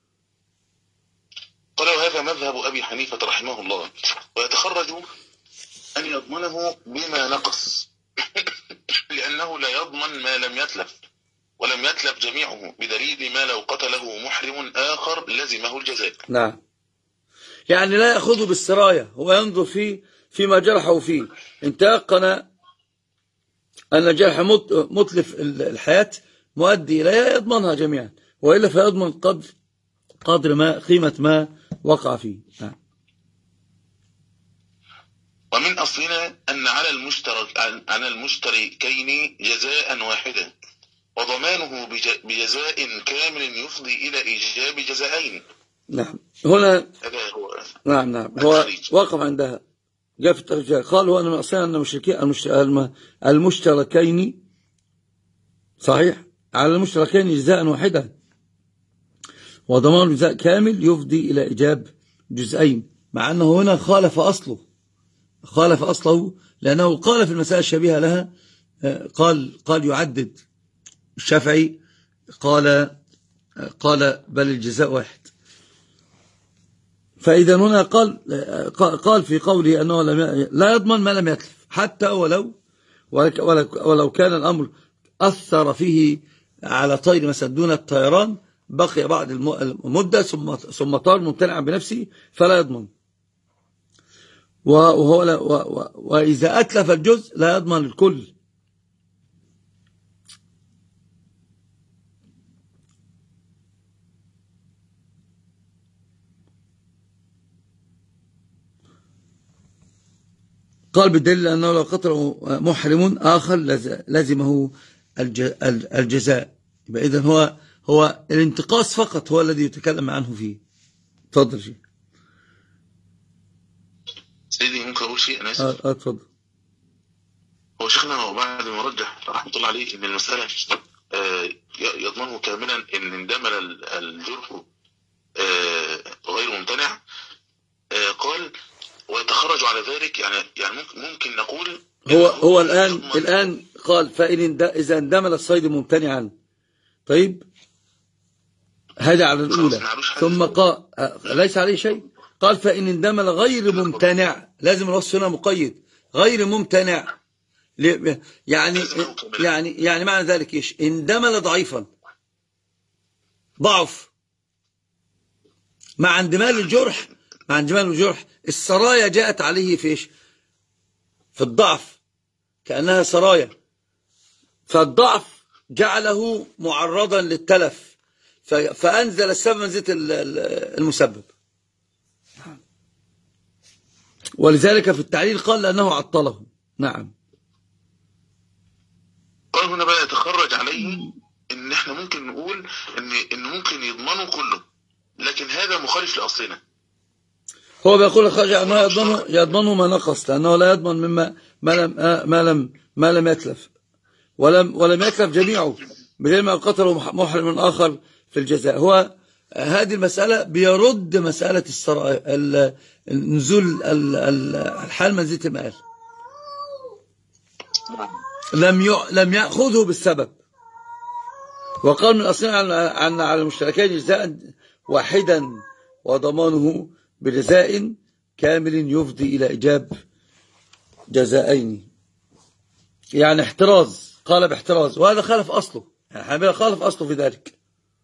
قال وهذا مذهب أبي حنيفة رحمه الله، ويتخرج أن يضمنه بما نقص لأنه لا يضمن ما لم يتلف، ولم يتلف جميعه، بدليل ما لو قتله محرم آخر لزمه الجزاء. نعم، يعني لا يأخذه بالسرايا، هو ينظر فيما جرحه فيه، إن تيقن أن الجرح متلف الحياة مؤدي إليها يضمنها جميعا، وإلا فيضمن قدر ما قيمة ما وقع فيه. نعم. ومن أصلنا أن على المشتركين جزاء واحدا، وضمانه بجزاء كامل يفضي إلى إيجاب جزائين. نعم هنا هذا هو. نعم هو وقف عندها. جاء في الترجمة قال هو أن من أصلنا أن المشتركين صحيح على المشتركين جزاء واحدا، وضمان جزاء كامل يفضي إلى إيجاب جزئين، مع أنه هنا خالف أصله لأنه قال في المسائل الشبيهة لها قال يعدد. الشافعي قال بل الجزاء واحد. فإذا هنا قال في قوله أنه لا يضمن ما لم يتلف، حتى ولو كان الأمر أثر فيه على طير مثلا دون الطيران، بقي بعد المدة ثم طار ممتنعا بنفسه فلا يضمن. وإذا أتلف الجزء لا يضمن الكل. قال بالدليل أنه لو قتل محرم آخر لزمه الجزاء. إذن هو الانتقاص فقط هو الذي يتكلم عنه فيه. تفضل شيء سيدي. ممكن أقول شيء؟ أنا آسف. اتفضل. هو شيخنا بعد ما رجح رحمة الله عليه إن المسألة يضمنه كاملا إن اندمل الجرح غير ممتنع، قال ويتخرج على ذلك. يعني ممكن نقول هو الآن قال إذا اندمل الصيد ممتنعا. طيب هذا على الأولى. ثم قال ليس عليه شيء. قال فإن اندمل غير ممتنع، لازم الوصف هنا مقيد غير ممتنع. يعني معنى ذلك إيش؟ اندمل ضعيفا، ضعف مع اندمال الجرح. السرايا جاءت عليه في إيش؟ في الضعف، كأنها سرايا، فالضعف جعله معرضا للتلف، فأنزل السبب منزلة المسبب. ولذلك في التعليل قال لأنه عطله. نعم. قال هنا بقى يتخرج عليه إن احنا ممكن نقول إن ممكن يضمنه كله، لكن هذا مخالف لأصلنا. هو بيقول خرج أنه يضمنه ما نقص، لأنه لا يضمن مما ما لم يتلف، ولم يتلف جميعه بدل ما قتله محرم آخر في الجزاء. هو هذه المسألة بيرد مسألة نزول الحال منزلة المآل. لم يأخذه بالسبب، وقال من أصلنا أن على المشتركين جزاء واحدا وضمانه بجزاء كامل يفضي إلى إيجاب جزائين. يعني احتراز، قال باحتراز، وهذا خالف أصله، يعني حنبيل خالف أصله في ذلك.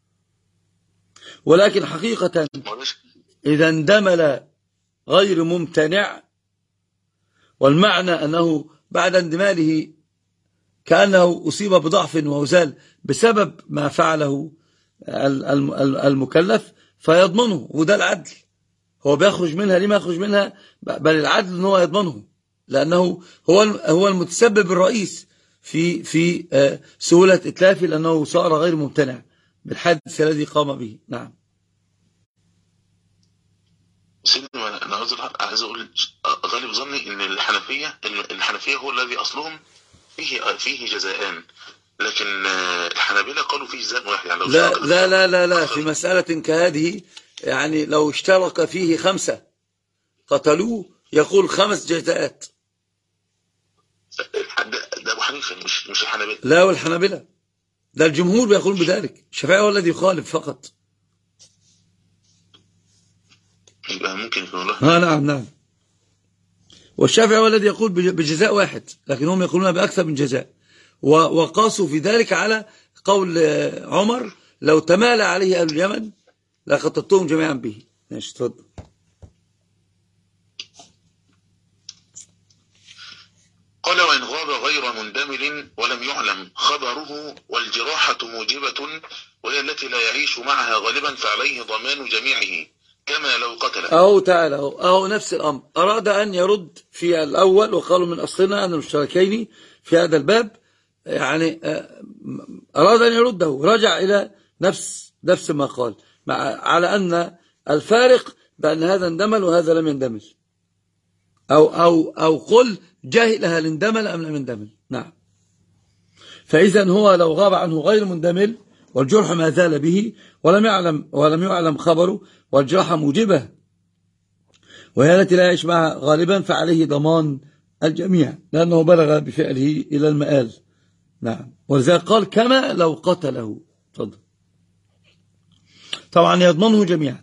ولكن حقيقة إذا اندمل غير ممتنع، والمعنى أنه بعد اندماله كأنه أصيب بضعف ووزال بسبب ما فعله المكلف فيضمنه، وده العدل. هو بيخرج منها، لما يخرج منها؟ بل العدل أنه يضمنه، لأنه هو المتسبب الرئيس في سهولة إتلافه، لأنه صار غير ممتنع بالحادث الذي قام به. نعم. سيدنا أنا عايز أقول غالب ظني إن الحنفية هو الذي أصلهم فيه جزاءان، لكن الحنابلة قالوا فيه جزاء واحد. يعني لا في مسألة كهذه، يعني لو اشترك فيه 5 قتلوه يقول 5 جزاءات. ده أبو حنيفة مش الحنابلة. لا، والحنابلة ده الجمهور بيقولون بذلك، الشافعي هو الذي يخالف فقط. يبقى ممكن يكون الله. نعم. والشافعي هو الذي يقول بجزاء واحد، لكن هم يقولون بأكثر من جزاء، وقاسوا في ذلك على قول عمر لو تمالى عليه أهل اليمن لقتلتهم جميعا به. ماشي، تفضل. قال وإن غاب غير مندمل ولم يعلم خبره والجراحة موجبة وهي التي لا يعيش معها غالبا فعليه ضمان جميعه كما لو قتل. تعالى أهو نفس الأمر. أراد أن يرد في الأول، وقالوا من أصلنا أن المشتركين في هذا الباب، يعني أراد أن يرده، رجع إلى نفس ما قال، على أن الفارق بأن هذا اندمل وهذا لم يندمل، أو قل جهل هل اندمل أم لم يندمل. نعم. فإذا هو لو غاب عنه غير مندمل والجرح ما زال به ولم يعلم خبره والجرح موجبه وهي التي لا يعيش معها غالبا، فعليه ضمان الجميع لأنه بلغ بفعله إلى المآل. نعم. ولذلك قال كما لو قتله. تفضل. طبعا يضمنه جميعا.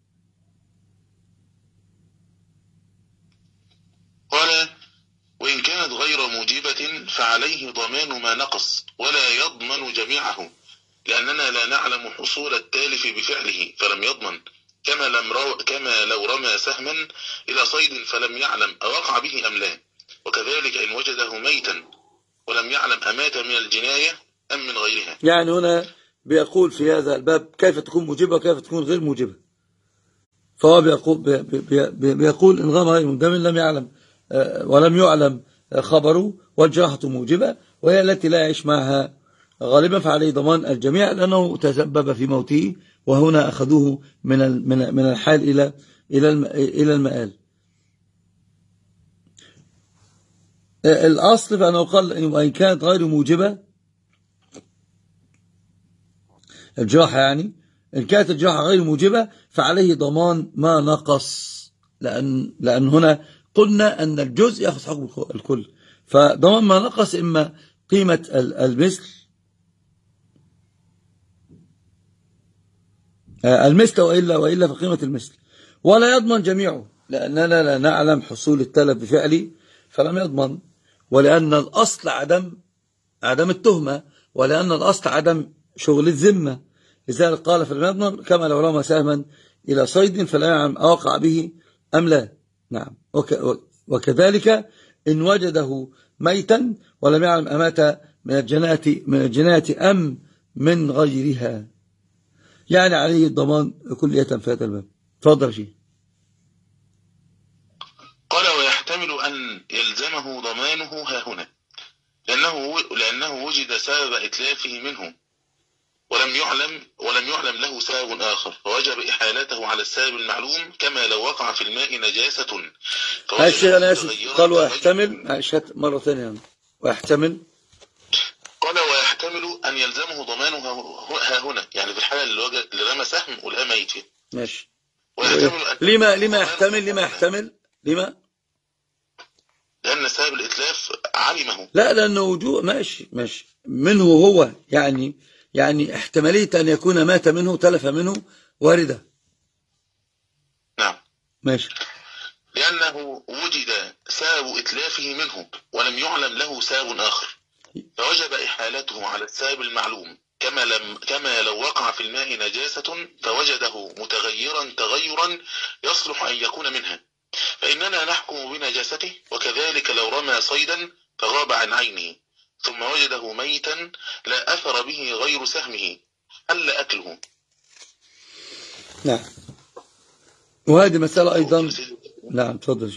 قال وإن كانت غير موجبة فعليه ضمان ما نقص ولا يضمن جميعه، لأننا لا نعلم حصول التالف بفعله فلم يضمن، كما لو رمى سهما إلى صيد فلم يعلم أوقع به أم لا، وكذلك إن وجده ميتا ولم يعلم أمات من الجناية أم من غيرها. يعني هنا بيقول في هذا الباب كيف تكون موجبة وكيف تكون غير موجبة. فهو بيقول إن غام غير مندمل لم يعلم ولم يعلم خبره والجراحة موجبة وهي التي لا يعيش معها غالبا، فعليه ضمان الجميع لأنه تسبب في موته، وهنا أخذوه من الحال إلى المآل. الأصل فأنه قال وإن كانت غير موجبة الجراحة، يعني إن كانت الجراحة غير موجبة فعليه ضمان ما نقص، لأن هنا قلنا أن الجزء يأخذ حكم الكل، فضمان ما نقص إما قيمة المثل وإلا فقيمة المثل، ولا يضمن جميعه لأننا لا نعلم حصول التلف بفعله فلم يضمن، ولأن الأصل عدم التهمة، ولأن الأصل عدم شغل الذمة، لذلك قال فلم يضمن كما لو رمى سهما إلى صيد فلا يعلم أوقع به أم لا. نعم. وكذلك إن وجده ميتا ولم يعلم أمات من الجناية أم من غيرها، يعني عليه الضمان كلية في هذا الباب. تفضل شيء. قال ويحتمل أن يلزمه ضمانه ها هنا لأنه وجد سبب إتلافه منه ولم يعلم له سبب آخر فوجب إحالته على السبب المعلوم، كما لو وقع في الماء نجاسة. أنا آسف. قال ويحتمل مرة ثانية. ويحتمل قال ويحتمل أن يلزمه ضمانه ها هنا، يعني في الحالة اللي رمى سهم ولقى ميت فيه. ماشي. لما يحتمل لأن سبب الإتلاف علمه. لا، لأنه وجوه ماشي منه هو، يعني احتمالية أن يكون مات منه تلف منه واردة. نعم. ماشي. لأنه وجد سبب إتلافه منه ولم يعلم له سبب آخر فوجب إحالته على السبب المعلوم، كما لو وقع في الماء نجاسة فوجده متغيرا تغيرا يصلح أن يكون منها، فإننا نحكم بنجاسته. وكذلك لو رمى صيدا فغاب عن عينه ثم وجده ميتا لا أثر به غير سهمه حل أكله. نعم. وهذه مسألة أيضا. نعم. تفضل.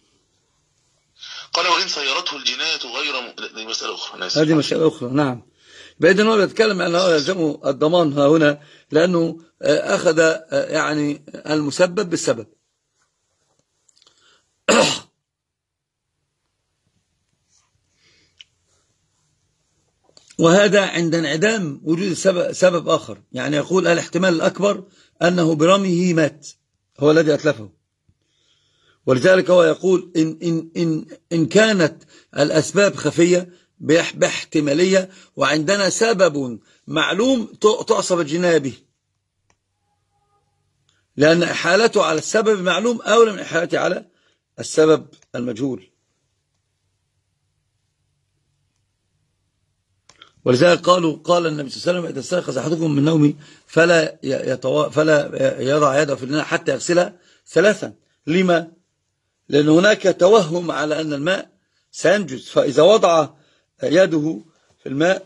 قال وإن صيرته الجناية غير دي مسألة أخرى. هذه مسألة أخرى. نعم. بإذن هو بيتكلم أنه يلزمه الضمان ها هنا لأنه أخذ يعني المسبب بالسبب. وهذا عند انعدام وجود سبب آخر، يعني يقول الاحتمال الأكبر أنه برميه مات هو الذي أتلفه، ولذلك هو يقول إن كانت الأسباب خفية باحتمالية وعندنا سبب معلوم تعصب الجناية به، لأن إحالته على السبب المعلوم أولى من إحالته على السبب المجهول. ولذلك قال النبي صلى الله عليه وسلم إذا استيقظ أحدكم من نومه فلا يضع يده في الإناء حتى يغسلها 3. لما؟ لأن هناك توهم على أن الماء سينجز، فإذا وضع يده في الماء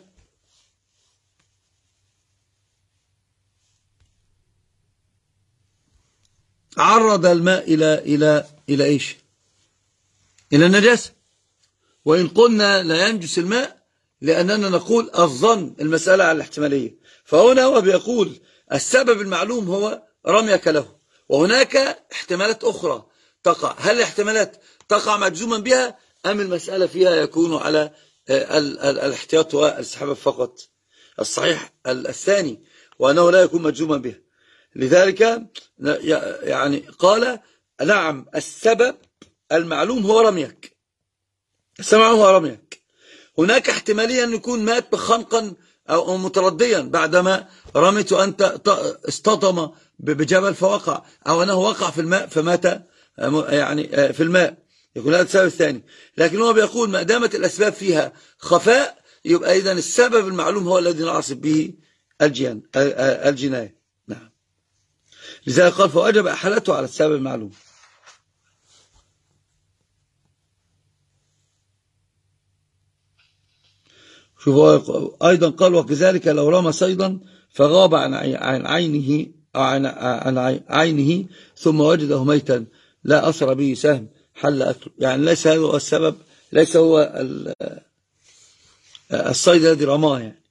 عرض الماء إلى إيش؟ إلى النجاسة. وإن قلنا لا ينجس الماء لأننا نقول الظن المسألة على الاحتمالية، فهنا هو بيقول السبب المعلوم هو رميك له، وهناك احتمالات أخرى تقع. هل الاحتمالات تقع مجزوما بها أم المسألة فيها يكون على الاحتياط والسحاب فقط؟ الصحيح الثاني، وأنه لا يكون مجزوما بها. لذلك يعني قال نعم السبب المعلوم هو رميك، السبب هو رميك. هناك احتمالية أن يكون مات بخنقا أو مترديا بعدما رميت أنت اصطدم بجبل فوقع، أو أنه وقع في الماء فمات يعني في الماء، يكون هذا السبب الثاني. لكن هو بيقول ما دامت الأسباب فيها خفاء يبقى إذن السبب المعلوم هو الذي نعصب به الجناية. نعم، لذلك قال فوجب أحالته على السبب المعلوم. شوفوا أيضا قال وكذلك لو رمى صيدا فغاب عن عينه أو عن عينه ثم وجده ميتا لا أثر به سهم حل أكله. يعني ليس هذا هو السبب، ليس هو الصيد الذي رماه يعني.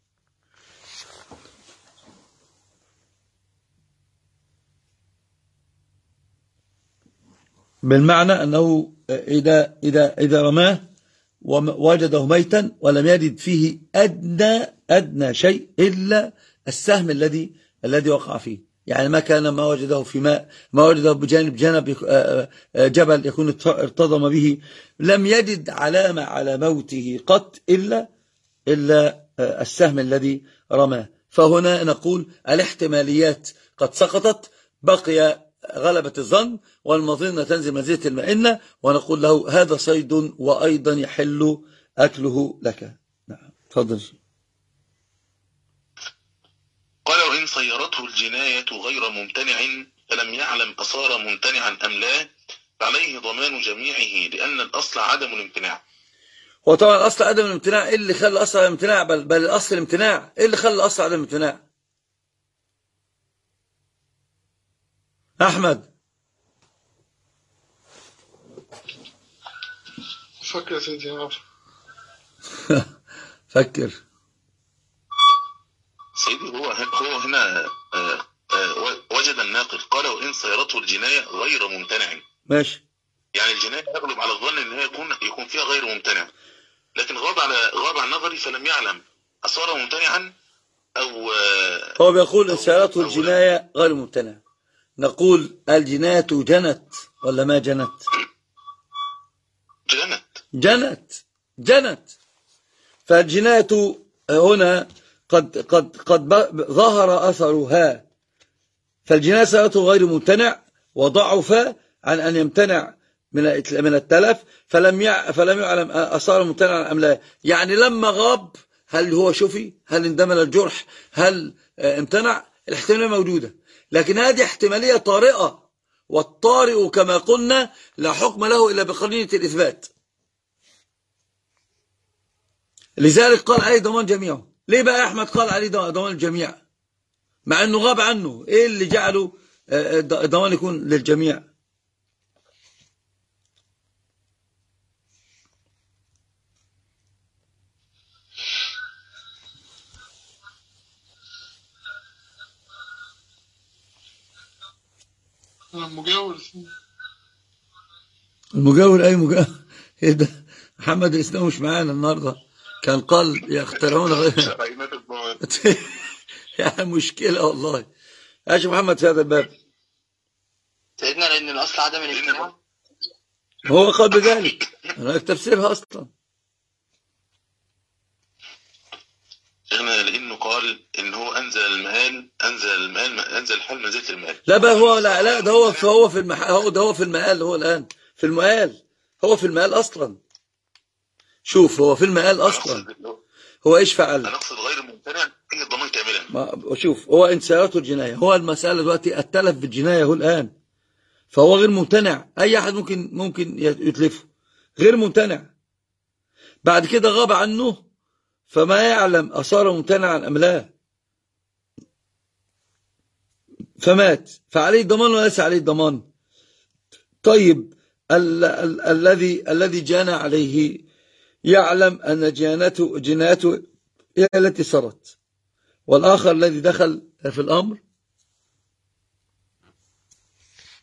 بالمعنى أنه إذا رماه ووجده ميتا ولم يجد فيه أدنى شيء إلا السهم الذي وقع فيه، يعني ما كان ما وجده في ماء، ما وجده بجانب جبل يكون ارتضم به، لم يجد علامة على موته قط إلا السهم الذي رماه. فهنا نقول الاحتماليات قد سقطت، بقي غلبة الظن والمظنة تنزل منزلة المئنة، ونقول له هذا صيد وأيضا يحل أكله لك. نعم، تفضل. قال وإن صيرته الجناية غير ممتنع فلم يعلم أصار ممتنعا أم لا فعليه ضمان جميعه لأن الأصل عدم الامتناع. وطبعا الأصل عدم الامتناع. إيه اللي خلى الأصل عدم الامتناع؟ بل الأصل الامتناع. إيه اللي خلى الأصل عدم الامتناع؟ أحمد فكر يا سيدي. فكر سيدي. هو هنا وجد الناقل قال وإن صيرته الجناية غير ممتنع. ماشي، يعني الجناية يغلب على الظن ان هي يكون فيها غير ممتنع، لكن غاب عن نظري فلم يعلم أصار ممتنعا أو هو بيقول إن صيرته الجناية غير ممتنع. نقول الجناية جنت ولا ما جنت؟ جنت. فالجناية هنا قد ظهر أثرها، فالجناية صيرته غير ممتنع وضعف عن أن يمتنع من التلف، فلم يعلم أصار ممتنعا أم لا. يعني لما غاب هل هو شفي؟ هل اندمل الجرح؟ هل امتنع؟ الاحتمالية موجودة، لكن هذه احتمالية طارئة، والطارئ كما قلنا لا حكم له إلا بقرينة الإثبات. لذلك قال عليه ضمان جميعه. ليه بقى أحمد قال عليه ضمان الجميع مع أنه غاب عنه؟ إيه اللي جعله ضمان يكون للجميع؟ المجاور. أي مجاور؟ إيه ده؟ محمد الإسلام مش معانا النهاردة، كان قال يخترعون غير يعني مشكلة والله. ايش محمد في هذا الباب؟ سيدنا لأن الأصل عدم الامتناع. هو قال بذلك، أنا تفسيرها أصلا. شيخنا لأنه قال إن هو أنزل الحال منزلة المال. لا بقى هو لا ده هو في المحال، هو في المآل، هو الآن في المآل، هو في المآل أصلا. شوف هو في المآل أصلا. هو إيش فعل؟ أنا أقصد غير ممتنع فيه الضمان كاملا. شوف هو إن سيرته الجناية، هو المسألة دلوقتي التلف بالجناية هو الآن، فهو غير ممتنع. أي أحد ممكن يتلفه، غير ممتنع. بعد كده غاب عنه فما يعلم أصار ممتنعا أم لا، فمات، فعليه ضمان ولا ليس عليه ضمان؟ طيب الذي جنى عليه يعلم أن جنايته هي التي سرت، والآخر الذي دخل في الأمر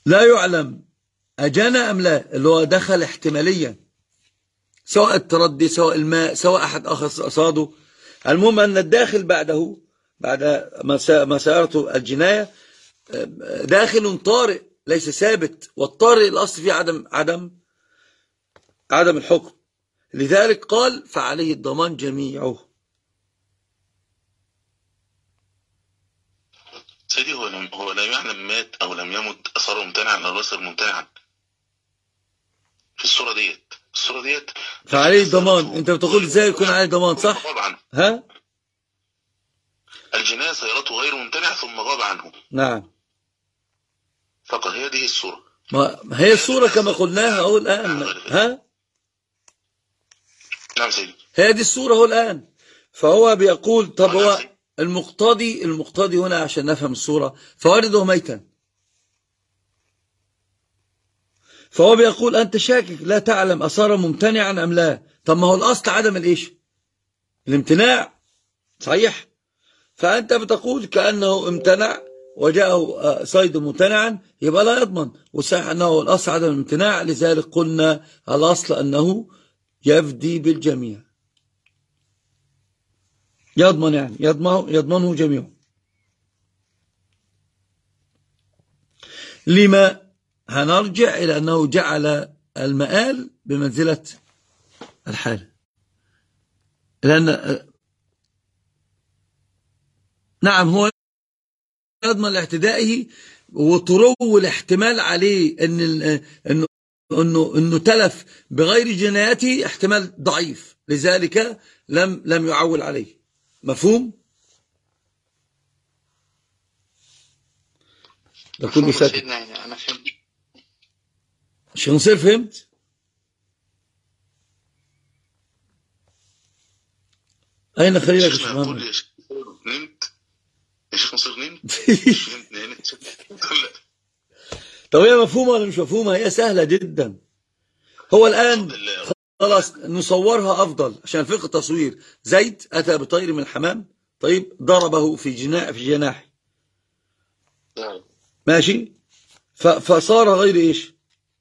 لا يعلم أجنى أم لا، اللي هو دخل احتماليا، سواء التردي سواء الماء سواء أحد آخر أصاده. المهم أن الداخل بعده بعد ما سيرته الجناية داخل طارئ ليس ثابت، والطارئ الأصل فيه عدم الحكم. لذلك قال فعليه الضمان جميعه. سيدي هو لا يعلم مات أو لم يمت أثره ممتنعا أو ليس ممتنعا في الصورة ديت فعليه الضمان. أنت بتقول إزاي يكون عليه ضمان؟ صح؟ ها؟ الجناية سيرته غير ممتنع ثم غاب عنه. نعم. فقط هذه الصورة. ما هي الصورة كما قلناها أهو الآن. ها؟ نعم سيدي. هي دي الصورة هو الآن. فهو بيقول طب هو المقتضي هنا عشان نفهم الصورة فوارده ميتا. فهو بيقول أنت شاكك لا تعلم أصار ممتنعا أم لا. طب ما هو الأصل عدم الإيش؟ الامتناع، صحيح؟ فأنت بتقول كأنه امتنع وجاءه صيد ممتنعا يبقى لا يضمن، وصحيح أنه الأصل عدم الامتناع. لذلك قلنا الأصل أنه يفدي بالجميع، يضمن يعني يضمنه جميعه. لما هنرجع إلى أنه جعل المآل بمنزلة الحال، لأن نعم هو يضمن لاعتدائه وطرو الاحتمال عليه انه تلف بغير جنايته احتمال ضعيف، لذلك لم يعول عليه. مفهوم؟ ده كله ساكت. انا فهمت. شيخ نصير فهمت؟ اين خليلك يا شيخ محمد؟ نمت يا شيخ نصير، نمت. طب هي مفهومة ولا مش مفهومة؟ هي سهلة جدا. هو الآن خلاص نصورها أفضل عشان الفقه تصوير. زيد أتى بطير من الحمام، طيب ضربه في جناحه، ماشي، فصار غير إيش؟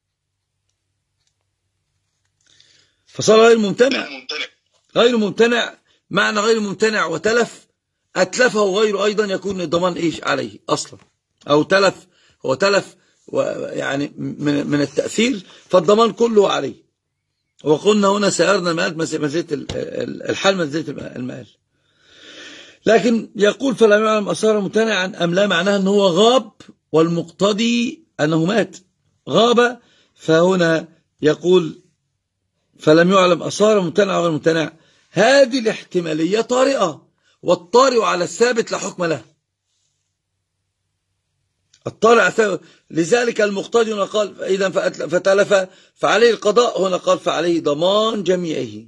فصار غير ممتنع. معنى غير ممتنع وتلف، أتلفه غير أيضا يكون الضمان إيش عليه أصلا، أو تلف هو تلف يعني من التأثير، فالضمان كله عليه. وقلنا هنا سيرنا المآل منزلة الحال منزلة المآل. لكن يقول فلم يعلم أصار ممتنعا أم لا، معناها أنه هو غاب، والمقتضي أنه مات غاب. فهنا يقول فلم يعلم أصار ممتنع غير ممتنع، هذه الاحتمالية طارئة، والطارئ على الثابت لا حكم له. الطارئ ثابت، لذلك المقتضي هنا قال إذا فتلف فعليه القضاء، هنا قال فعليه ضمان جميعه.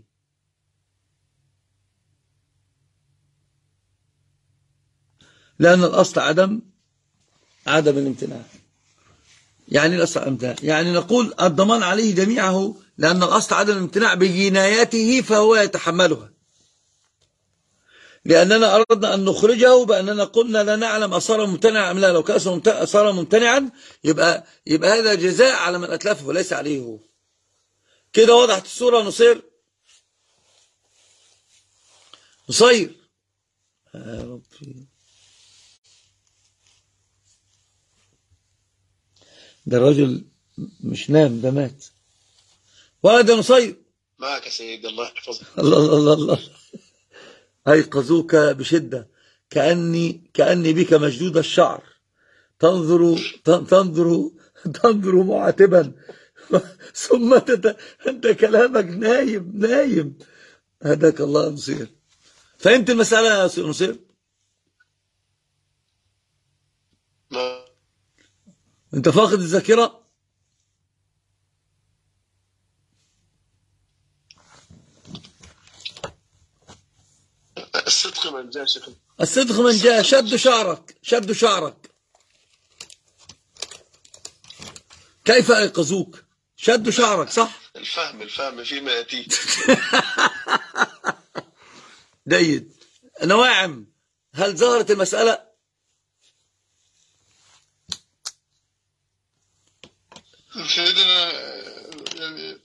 لأن الأصل عدم الامتناع. يعني الأصل امتناع، يعني نقول الضمان عليه جميعه، لأن الأصل عدم الامتناع بجنايته فهو يتحملها. لأننا أردنا أن نخرجه بأننا قلنا لا نعلم أصار ممتنع أم لا. لو كان أصار ممتنعا يبقى هذا جزاء على من أتلفه وليس عليه هو. كده وضحت الصورة نصير؟ نصير يا ربي، ده الرجل مش نام، ده مات. وهذا نصير معك يا سيدي، الله يحفظك. الله أيقظوك بشدة، كأني بك مشدود الشعر، تنظر معاتبا ثم أنت كلامك نايم. هداك الله نصير. فهمت المسألة يا نصير؟ لا. أنت فاقد الذاكرة؟ الصدق من جاء شيخ. الصدق من جاء. شد شعرك. كيف أيقظوك؟ شد شعرك، صح؟ الفهم فيما يأتي. جيد. نواعم، هل ظهرت المسألة؟ سيدنا يعني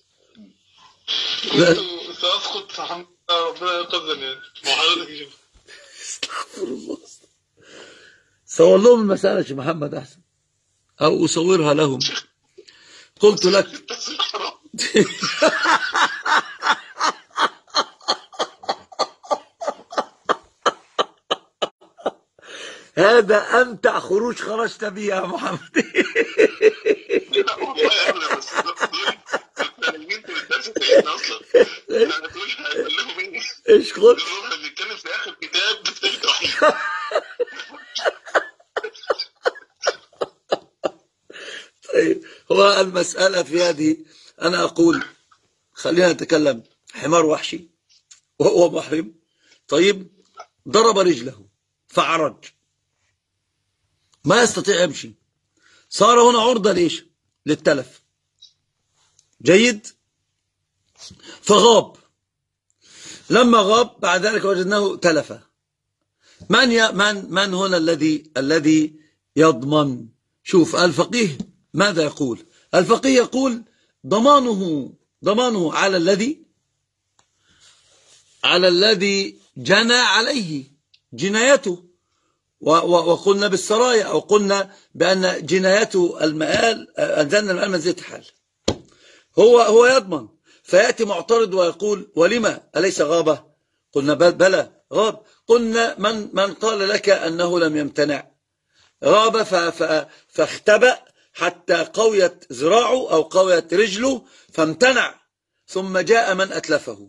كنت سأسقط فحمد ربنا ينقذني يعني مع حضرتك يا شيخ. استغفر الله. صور لهم المسألة يا شيخ محمد أحسن، أو أصورها لهم. قلت لك هذا أمتع خروج خرجت به يا محمد. ايش قلت؟ بنتكلم في اخر كتاب التوحيد. طيب، هو المسألة في هذه، أنا أقول خلينا نتكلم. حمار وحشي وهو محرم، طيب، ضرب رجله فعرج، ما يستطيع يمشي، صار هنا عرضة ليش؟ للتلف. جيد؟ فغاب، لما غاب بعد ذلك وجدناه تلفا. من هنا الذي يضمن؟ شوف الفقيه ماذا يقول؟ الفقيه يقول ضمانه على الذي جنى عليه جنايته، وقلنا بالسرايا، أو قلنا بأن جنايته المآل، أنزلنا المآل منزلة حال، هو يضمن. فيأتي معترض ويقول ولما أليس غابة؟ قلنا بلى غاب. قلنا من قال لك أنه لم يمتنع؟ غاب فاختبأ حتى قويت ذراعه أو قويت رجله فامتنع، ثم جاء من أتلفه،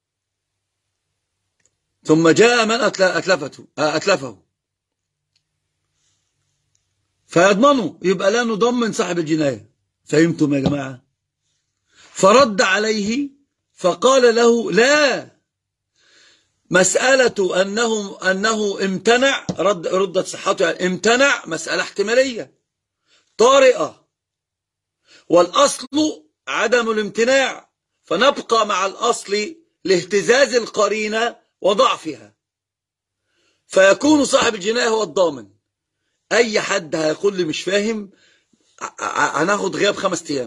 أتلفه فيضمنه، يبقى لا نضمن صاحب الجناية. فهمتم يا جماعة؟ فرد عليه فقال له لا، مسألة أنه امتنع، ردت صحته، يعني امتنع مسألة احتمالية طارئة، والأصل عدم الامتناع، فنبقى مع الأصل لاهتزاز القرينة وضعفها، فيكون صاحب الجناية هو الضامن. أي حد هيقول لي مش فاهم هناخد غياب 5 أيام.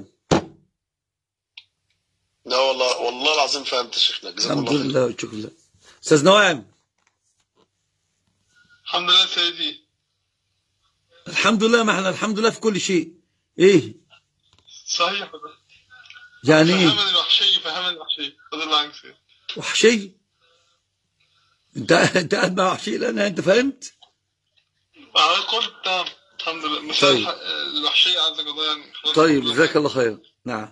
لا والله العظيم فهمت يا شيخنا، جزاك الله خير. الحمد لله والشكر لله. أستاذ نواعم. الحمد لله سيدي. الحمد لله، ما احنا الحمد لله في كل شيء. ايه صحيح يعني ايه؟ فهمني الوحشي فضل الله عنك سيدي. وحشي؟ انت قاعد مع وحشي الان، انت فهمت؟ قلت تمام الحمد لله. مثال الوحشي عزك الله يعني. طيب جزاك الله خير. نعم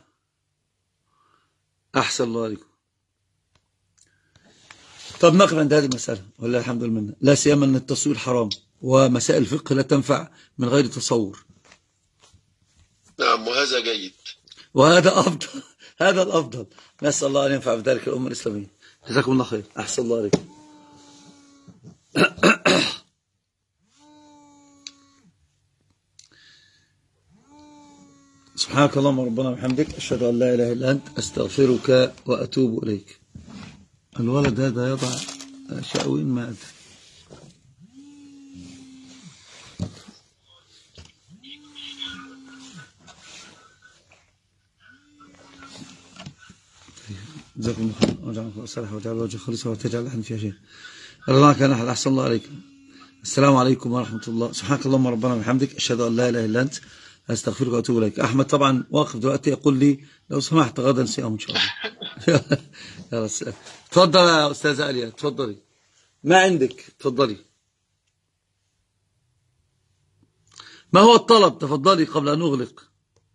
أحسن الله عليكم. طب نقف عند هذه المسألة والله الحمد لله، لا سيما أن التصوير حرام، ومسائل الفقه لا تنفع من غير تصور. نعم، وهذا جيد، وهذا أفضل. هذا الأفضل. نسأل الله أن ينفع بذلك الأمة الإسلامية. جزاكم الله خير. أحسن الله عليكم. سبحانك اللهم ربنا وبحمدك، أشهد أن لا إله إلا أنت، أستغفرك وأتوب إليك. الولد هذا يضع شأوين ما أدري. جزاكم الله خير، وجعلكم الصالح، وجعل وجه خالصا، وتجعل لحن فيها شيء. الله كان أحد. أحسن الله عليكم. السلام عليكم ورحمة الله. سبحانك اللهم ربنا وبحمدك، أشهد أن لا إله إلا أنت، أستغفرك وأتوب إليك. أحمد طبعا واقف دلوقتي يقول لي لو سمحت غدا صيام إن شاء الله. يا رسول. تفضل يا أستاذة آلية، تفضلي. ما عندك؟ تفضلي. ما هو الطلب؟ تفضلي قبل أن نغلق.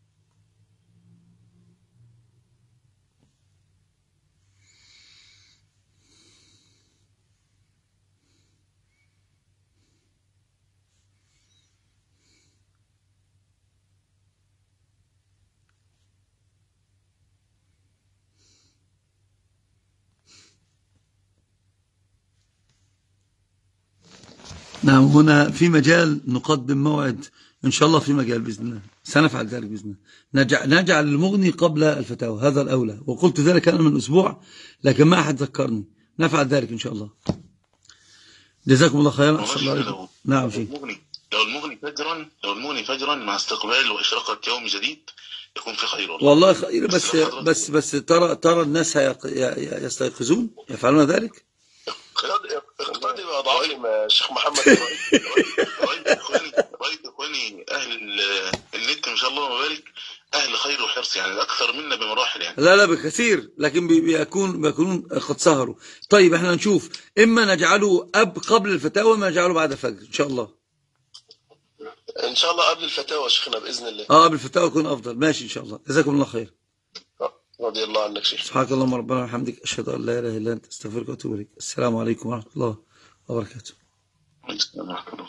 نعم، هنا في مجال نقدم موعد إن شاء الله، في مجال بإذن الله سنفعل ذلك بإذن الله. نجعل المغني قبل الفتاوى، هذا الأولى، وقلت ذلك أنا من أسبوع لكن ما أحد ذكرني. نفعل ذلك إن شاء الله. جزاكم الله خيرا. نعم. لو المغني فجرا مع استقبال وإشراقة يوم جديد يكون في خير والله خير. بس ترى الناس يستيقظون يفعلون ذلك. قد يبقى ضعيف يا شيخ محمد. رأيت إخواني أهل النت ما شاء الله وبارك أهل خير وحرص، يعني أكثر منا بمراحل يعني. لا بكثير، لكن بيكونون قد سهروا. طيب احنا نشوف، إما نجعله قبل الفتاوى، ما نجعله بعد الفجر إن شاء الله. إن شاء الله قبل الفتاوى شيخنا بإذن الله. قبل الفتاوى يكون أفضل. ماشي إن شاء الله. جزاكم الله خير. رضي الله عنك شيخ. سبحانك اللهم ربنا وبحمدك، أشهد أن لا إله إلا أنت، أستغفرك وأتوب إليك. السلام عليكم ورحمة الله وبركاته.